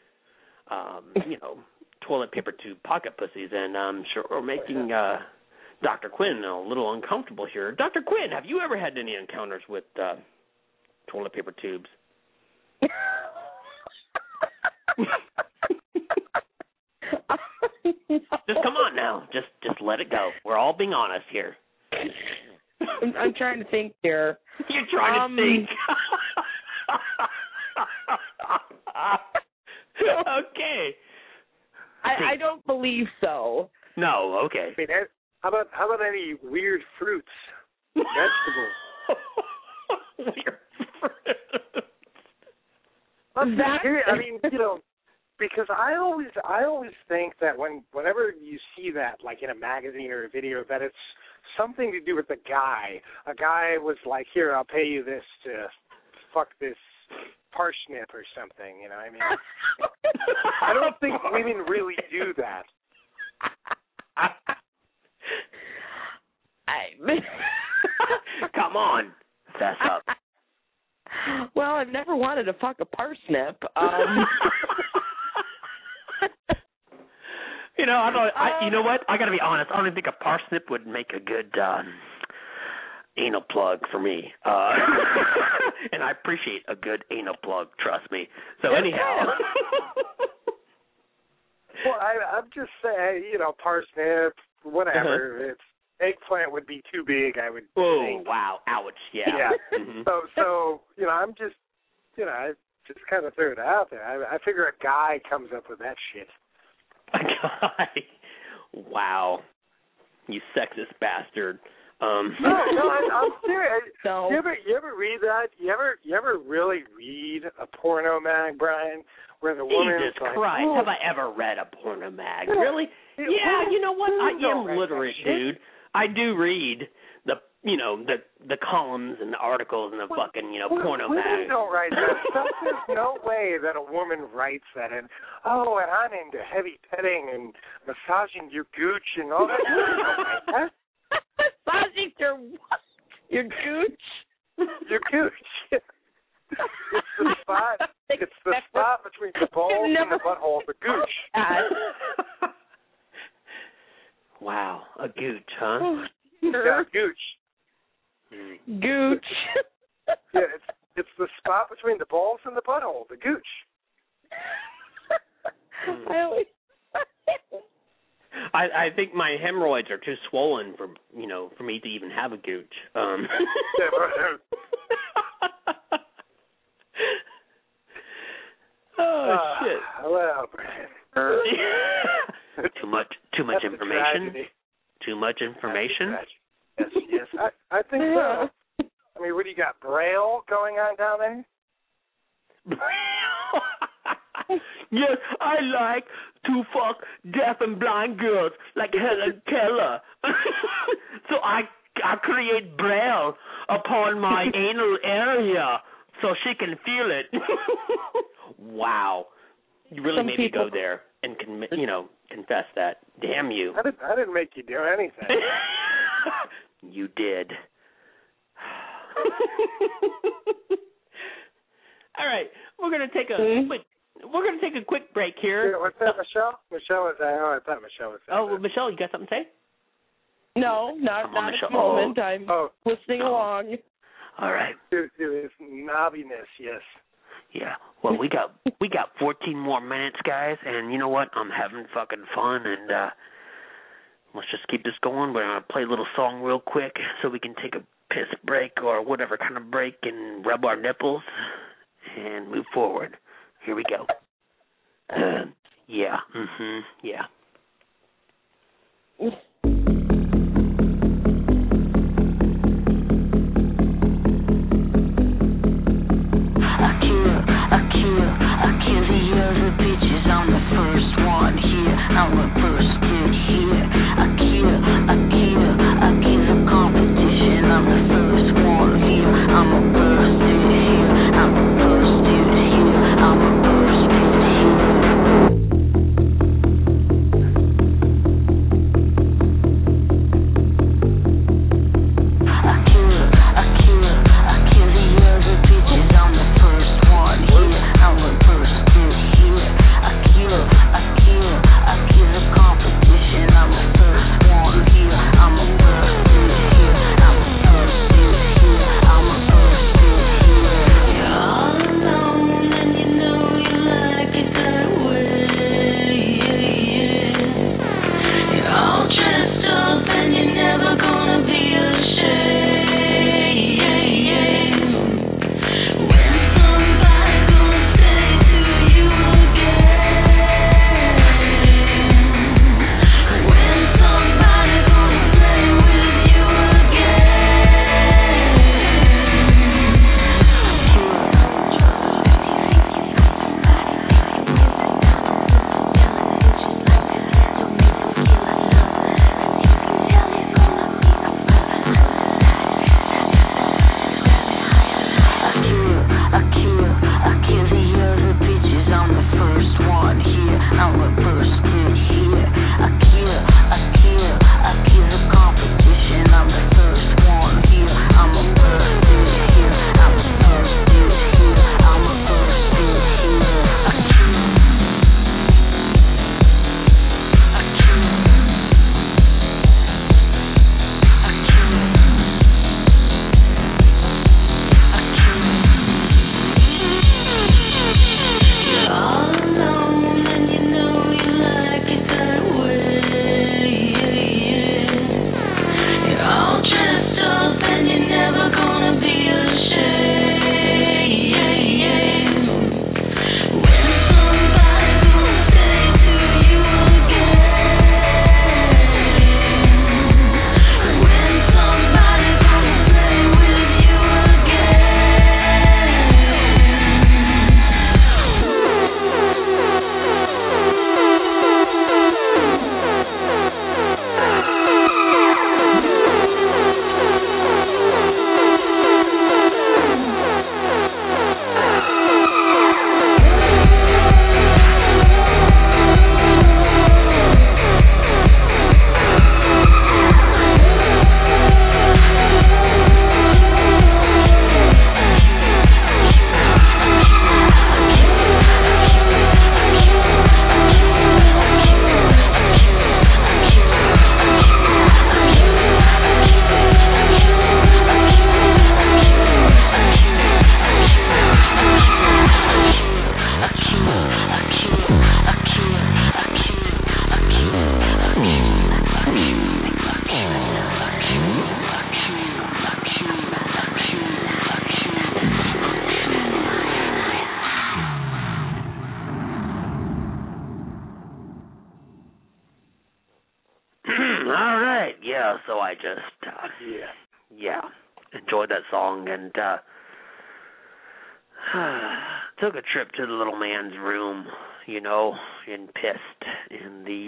Toilet paper tube pocket pussies, and I'm sure we're making Dr. Quinn a little uncomfortable here. Dr. Quinn, have you ever had any encounters with toilet paper tubes? Just come on now. Just let it go. We're all being honest here. I'm trying to think here. You're trying to think. Okay. I don't believe so. No, okay. I mean, how about any weird fruits, vegetables? Weird fruits. I mean, because I always think that whenever you see that, like in a magazine or a video, that it's something to do with the guy. A guy was like, "Here, I'll pay you this to fuck this parsnip or something." I mean, I don't think women really do that. Come on, fess up. Well, I've never wanted to fuck a parsnip. You know what? I got to be honest. I don't even think a parsnip would make a good anal plug for me. And I appreciate a good anal plug, trust me. So anyhow. Well, I'm just saying, parsnip, whatever. It's eggplant would be too big, I would think. Wow. Ouch. Yeah. Yeah. Mm-hmm. So, I'm just, I just kind of threw it out there. I figure a guy comes up with that shit. A guy? Wow. You sexist bastard. No, I'm serious. No. You ever read that? You ever really read a porno mag, Brian, where the woman Jesus is like, Christ, oh, have I ever read a porno mag? Really? Yeah, you know what? I am literate, dude. I do read the columns and the articles and the fucking, porno mag. Women don't write that stuff. There's no way that a woman writes that. And I'm into heavy petting and massaging your gooch and all that. Women don't write that. Massaging your what? Your gooch? Your gooch. It's the spot. It's the spot between the balls and the butthole of the gooch. Wow, a gooch, huh? Yeah, gooch. Gooch. Yeah, it's the spot between the balls and the butthole, the gooch. I think my hemorrhoids are too swollen for me to even have a gooch. Oh shit! Well, too much information. Too much information. Yes. I think so. I mean, what do you got? Braille going on down there? Yes, I like to fuck deaf and blind girls like Helen Keller. So I create Braille upon my anal area so she can feel it. Wow. You really made me go there and confess that. Damn you. I didn't make you do anything. You did. All right, we're gonna take a quick break here. What's that, Michelle? Michelle is. I thought Michelle was. Oh, Michelle, you got something to say? No, not at the moment. I'm listening along. All right. To his knobbiness, yes. Yeah. Well, we got 14 more minutes, guys, and you know what? I'm having fucking fun, and let's just keep this going. We're gonna play a little song real quick so we can take a piss break or whatever kind of break and rub our nipples and move forward. Here we go. Yeah. Yeah. I kill the other bitches. I'm the first one here. I'm the first kid here. I kill the competition. I'm the first one here. I'm a first dude here. I'm the first dude here. I'm a first dude here. I just enjoyed that song and took a trip to the little man's room, and pissed in the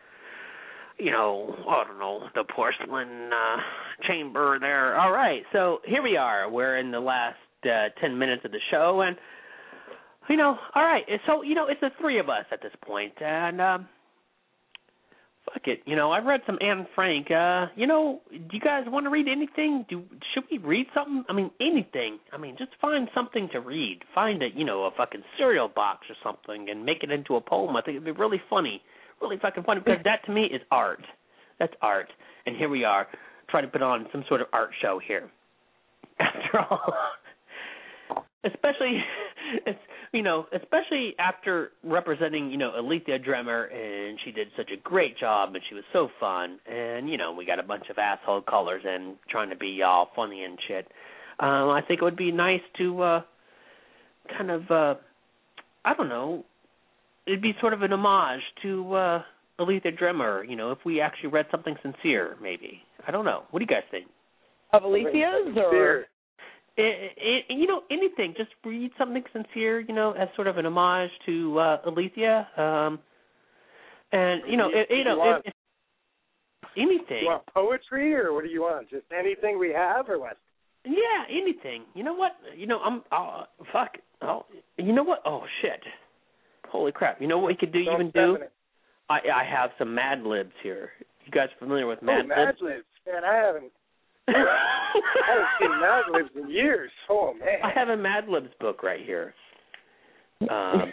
I don't know, the porcelain chamber there. All right, so here we are. We're in the last 10 minutes of the show, and all right. So it's the three of us at this point, and fuck it. I've read some Anne Frank. Do you guys want to read anything? Should we read something? I mean, anything. I mean, just find something to read. Find a fucking cereal box or something and make it into a poem. I think it'd be really funny. Really fucking funny, because that to me is art. That's art. And here we are, trying to put on some sort of art show here. After all, especially after representing, Alethea Dremer, and she did such a great job, and she was so fun, and, we got a bunch of asshole callers and trying to be all funny and shit. I think it would be nice to kind of, I don't know, it'd be sort of an homage to Alethea Dremer, if we actually read something sincere, maybe. I don't know. What do you guys think? Of Alethea's, or? Anything. Just read something sincere, as sort of an homage to Alethea. And, anything. You want poetry, or what do you want? Just anything we have, or what? Yeah, anything. You know what? Fuck. Oh, you know what? Oh, shit. Holy crap. You know what we could do? I have some Mad Libs here. You guys familiar with Mad Libs? Mad Libs. Man, I haven't seen Mad Libs in years. Oh, man. I have a Mad Libs book right here. I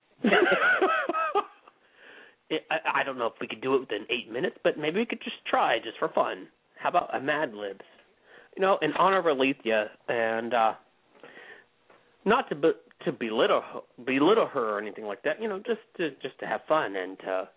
don't know if we could do it within 8 minutes, but maybe we could just try, just for fun. How about a Mad Libs? In honor of Alethea, and not to belittle her or anything like that, just to have fun and to,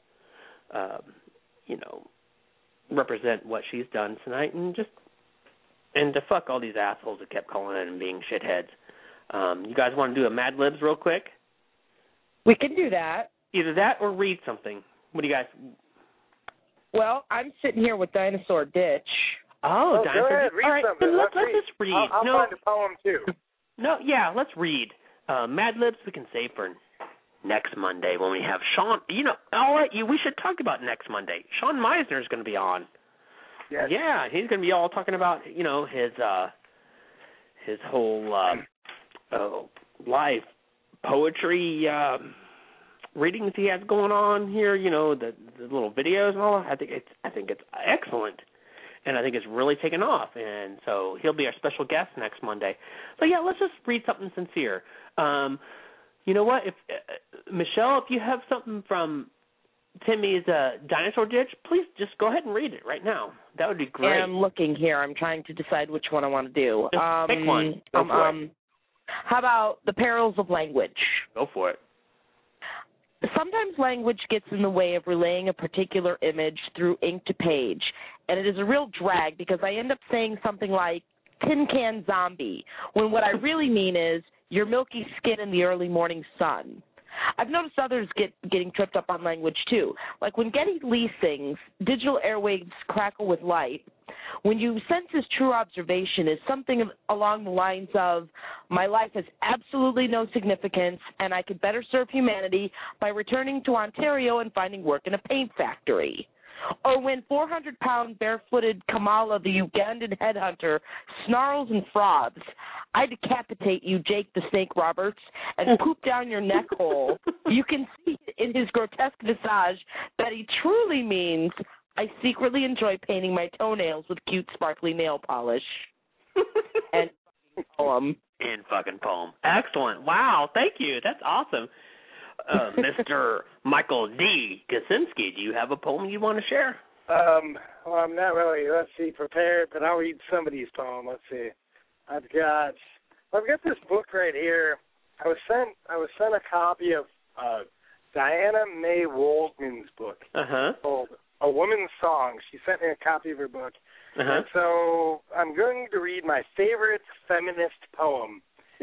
represent what she's done tonight, and to fuck all these assholes that kept calling in and being shitheads. You guys want to do a Mad Libs real quick? We can do that. Either that or read something. What do you guys? Well, I'm sitting here with Dinosaur Ditch. Oh, Dinosaur go ahead, Ditch. read All right, something. let's just read. I'll find a poem too. No, yeah, let's read. Mad Libs we can save for next Monday when we have Sean. All right, we should talk about next Monday. Sean Meisner is going to be on. Yes. Yeah, he's going to be all talking about, his whole live poetry readings he has going on here. The little videos and all. I think it's excellent. And I think it's really taken off, and so he'll be our special guest next Monday. So yeah, let's just read something sincere. You know what? If Michelle, if you have something from Timmy's Dinosaur Ditch, please just go ahead and read it right now. That would be great. I'm looking here. I'm trying to decide which one I want to do. Just pick one. Go for it. How about The Perils of Language? Go for it. Sometimes language gets in the way of relaying a particular image through ink to page, and it is a real drag because I end up saying something like tin can zombie, when what I really mean is your milky skin in the early morning sun. I've noticed others getting tripped up on language too. Like when Geddy Lee sings, digital airwaves crackle with light, when you sense his true observation is something along the lines of, my life has absolutely no significance and I could better serve humanity by returning to Ontario and finding work in a paint factory. Or when 400-pound barefooted Kamala, the Ugandan headhunter, snarls and froths, I decapitate you, Jake the Snake Roberts, and poop down your neck hole. You can see in his grotesque visage that he truly means, I secretly enjoy painting my toenails with cute, sparkly nail polish. And poem. And fucking poem. Excellent. Wow, thank you. That's awesome. Mr. Michael D. Kaczynski, do you have a poem you want to share? Well, I'm not really, prepared, but I'll read somebody's poem. Let's see. I've got this book right here. I was sent a copy of Diana Mae Waldman's book called A Woman's Song. She sent me a copy of her book. And so I'm going to read my favorite feminist poem.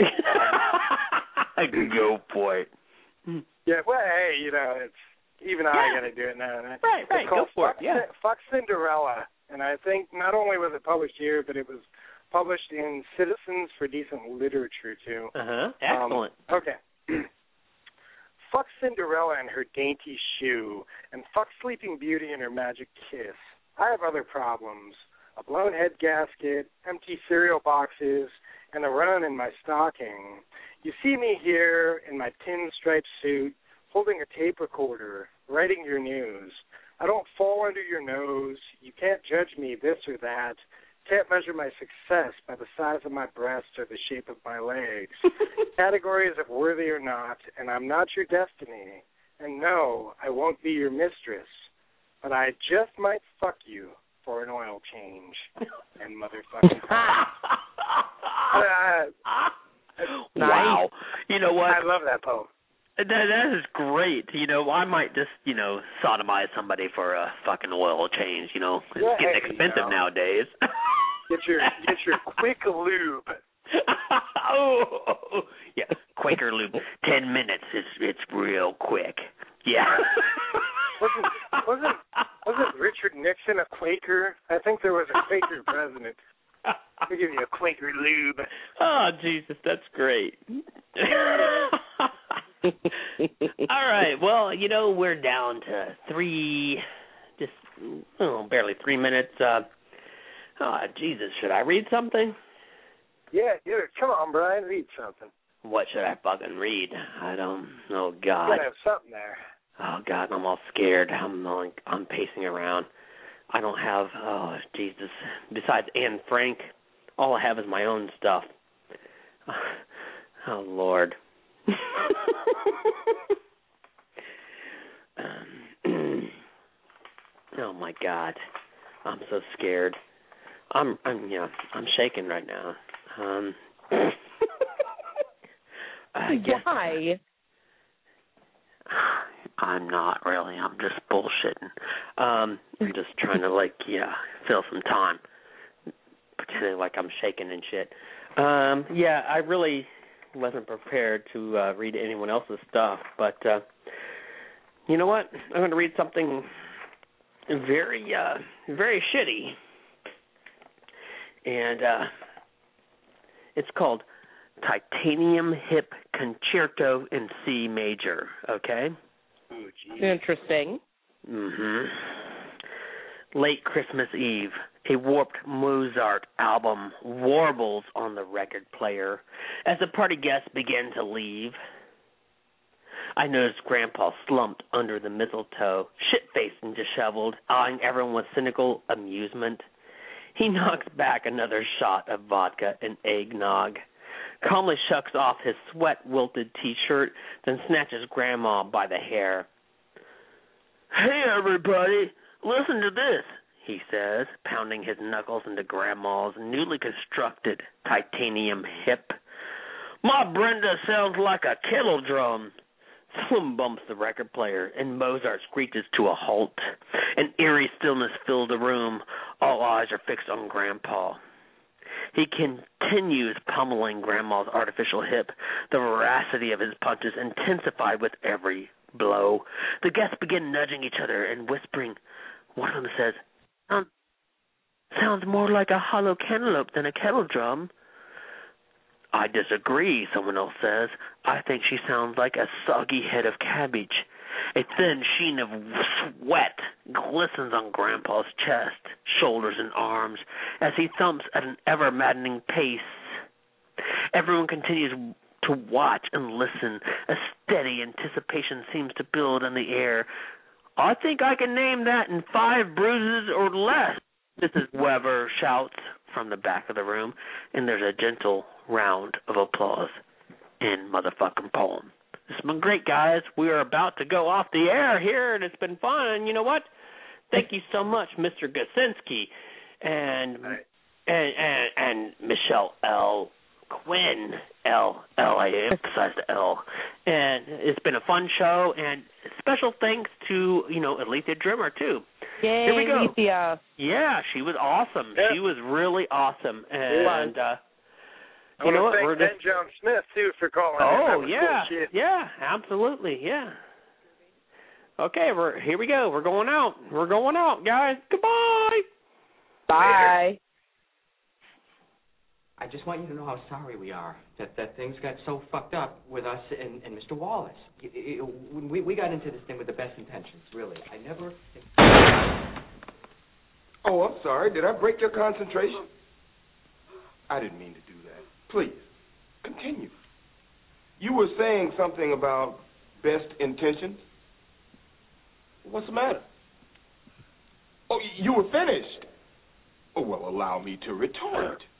Go for it. Yeah, well, hey, it's even I got to do it now. Right, it's called go for it. Yeah. Fuck Cinderella. And I think not only was it published here, but it was published in Citizens for Decent Literature, too. Excellent. Okay. Fuck Cinderella and her dainty shoe, and fuck Sleeping Beauty and her magic kiss. I have other problems. A blown head gasket, empty cereal boxes, and a run in my stocking. You see me here in my tin-striped suit, holding a tape recorder, writing your news. I don't fall under your nose. You can't judge me this or that. Can't measure my success by the size of my breasts or the shape of my legs. Categories of worthy or not, and I'm not your destiny. And no, I won't be your mistress. But I just might fuck you for an oil change. And motherfucking Wow. You know what? I love that poem. That is great. You know, I might just, sodomize somebody for a fucking oil change, It's getting expensive nowadays. Get your quick lube. Oh, yeah, Quaker lube. 10 minutes. It's real quick. Yeah. Wasn't Richard Nixon a Quaker? I think there was a Quaker president. We'll give you a Quaker lube. Oh, Jesus, that's great. All right, well, we're down to barely 3 minutes. Jesus, should I read something? Yeah, come on, Brian, read something. What should I fucking read? I don't know, God. You gotta have something there. Oh, God, I'm all scared. I'm pacing around. I don't have, Jesus. Besides Anne Frank, all I have is my own stuff. Oh, Lord. Oh, my God. I'm so scared. I'm shaking right now. Why? I'm not really. I'm just bullshitting. I'm just trying to fill some time, pretending like I'm shaking and shit. I really wasn't prepared to read anyone else's stuff, but you know what? I'm going to read something very, very shitty, and it's called Titanium Hip Concerto in C Major. Okay. Oh, geez. Interesting. Late Christmas Eve, a warped Mozart album warbles on the record player as the party guests begin to leave. I noticed Grandpa slumped under the mistletoe, shit-faced and disheveled, eyeing everyone with cynical amusement. He knocks back another shot of vodka and eggnog, calmly shucks off his sweat-wilted T-shirt, then snatches Grandma by the hair. "Hey, everybody, listen to this," he says, pounding his knuckles into Grandma's newly constructed titanium hip. "My Brenda sounds like a kettle drum." Someone bumps the record player, and Mozart screeches to a halt. An eerie stillness fills the room. All eyes are fixed on Grandpa. He continues pummeling Grandma's artificial hip. The veracity of his punches intensified with every blow. The guests begin nudging each other and whispering. One of them says, "Sounds more like a hollow cantaloupe than a kettle drum." "I disagree," someone else says. "I think she sounds like a soggy head of cabbage." A thin sheen of sweat glistens on Grandpa's chest, shoulders, and arms as he thumps at an ever-maddening pace. Everyone continues to watch and listen. A steady anticipation seems to build in the air. "I think I can name that in 5 bruises or less," Mrs. Weber shouts from the back of the room, and there's a gentle round of applause in motherfucking poem. It's been great, guys. We are about to go off the air here, and it's been fun. And you know what? Thank you so much, Mr. Gasinski, and Michelle L. Quinn. I emphasize the L. And it's been a fun show, and special thanks to, Alethea Drimmer, too. Yay, Here we go. Alethea. Yeah, she was awesome. Yeah. She was really awesome. And, I want to thank Ben Jones Smith, too, for calling. Oh, in. yeah. Cool shit. Yeah, absolutely, yeah. Okay, here we go. We're going out. We're going out, guys. Goodbye. Bye. I just want you to know how sorry we are that things got so fucked up with us and Mr. Wallace. We got into this thing with the best intentions, really. I never... Oh, I'm sorry. Did I break your concentration? I didn't mean to do that. Please, continue. You were saying something about best intentions? What's the matter? Oh, you were finished. Oh, well, allow me to retort.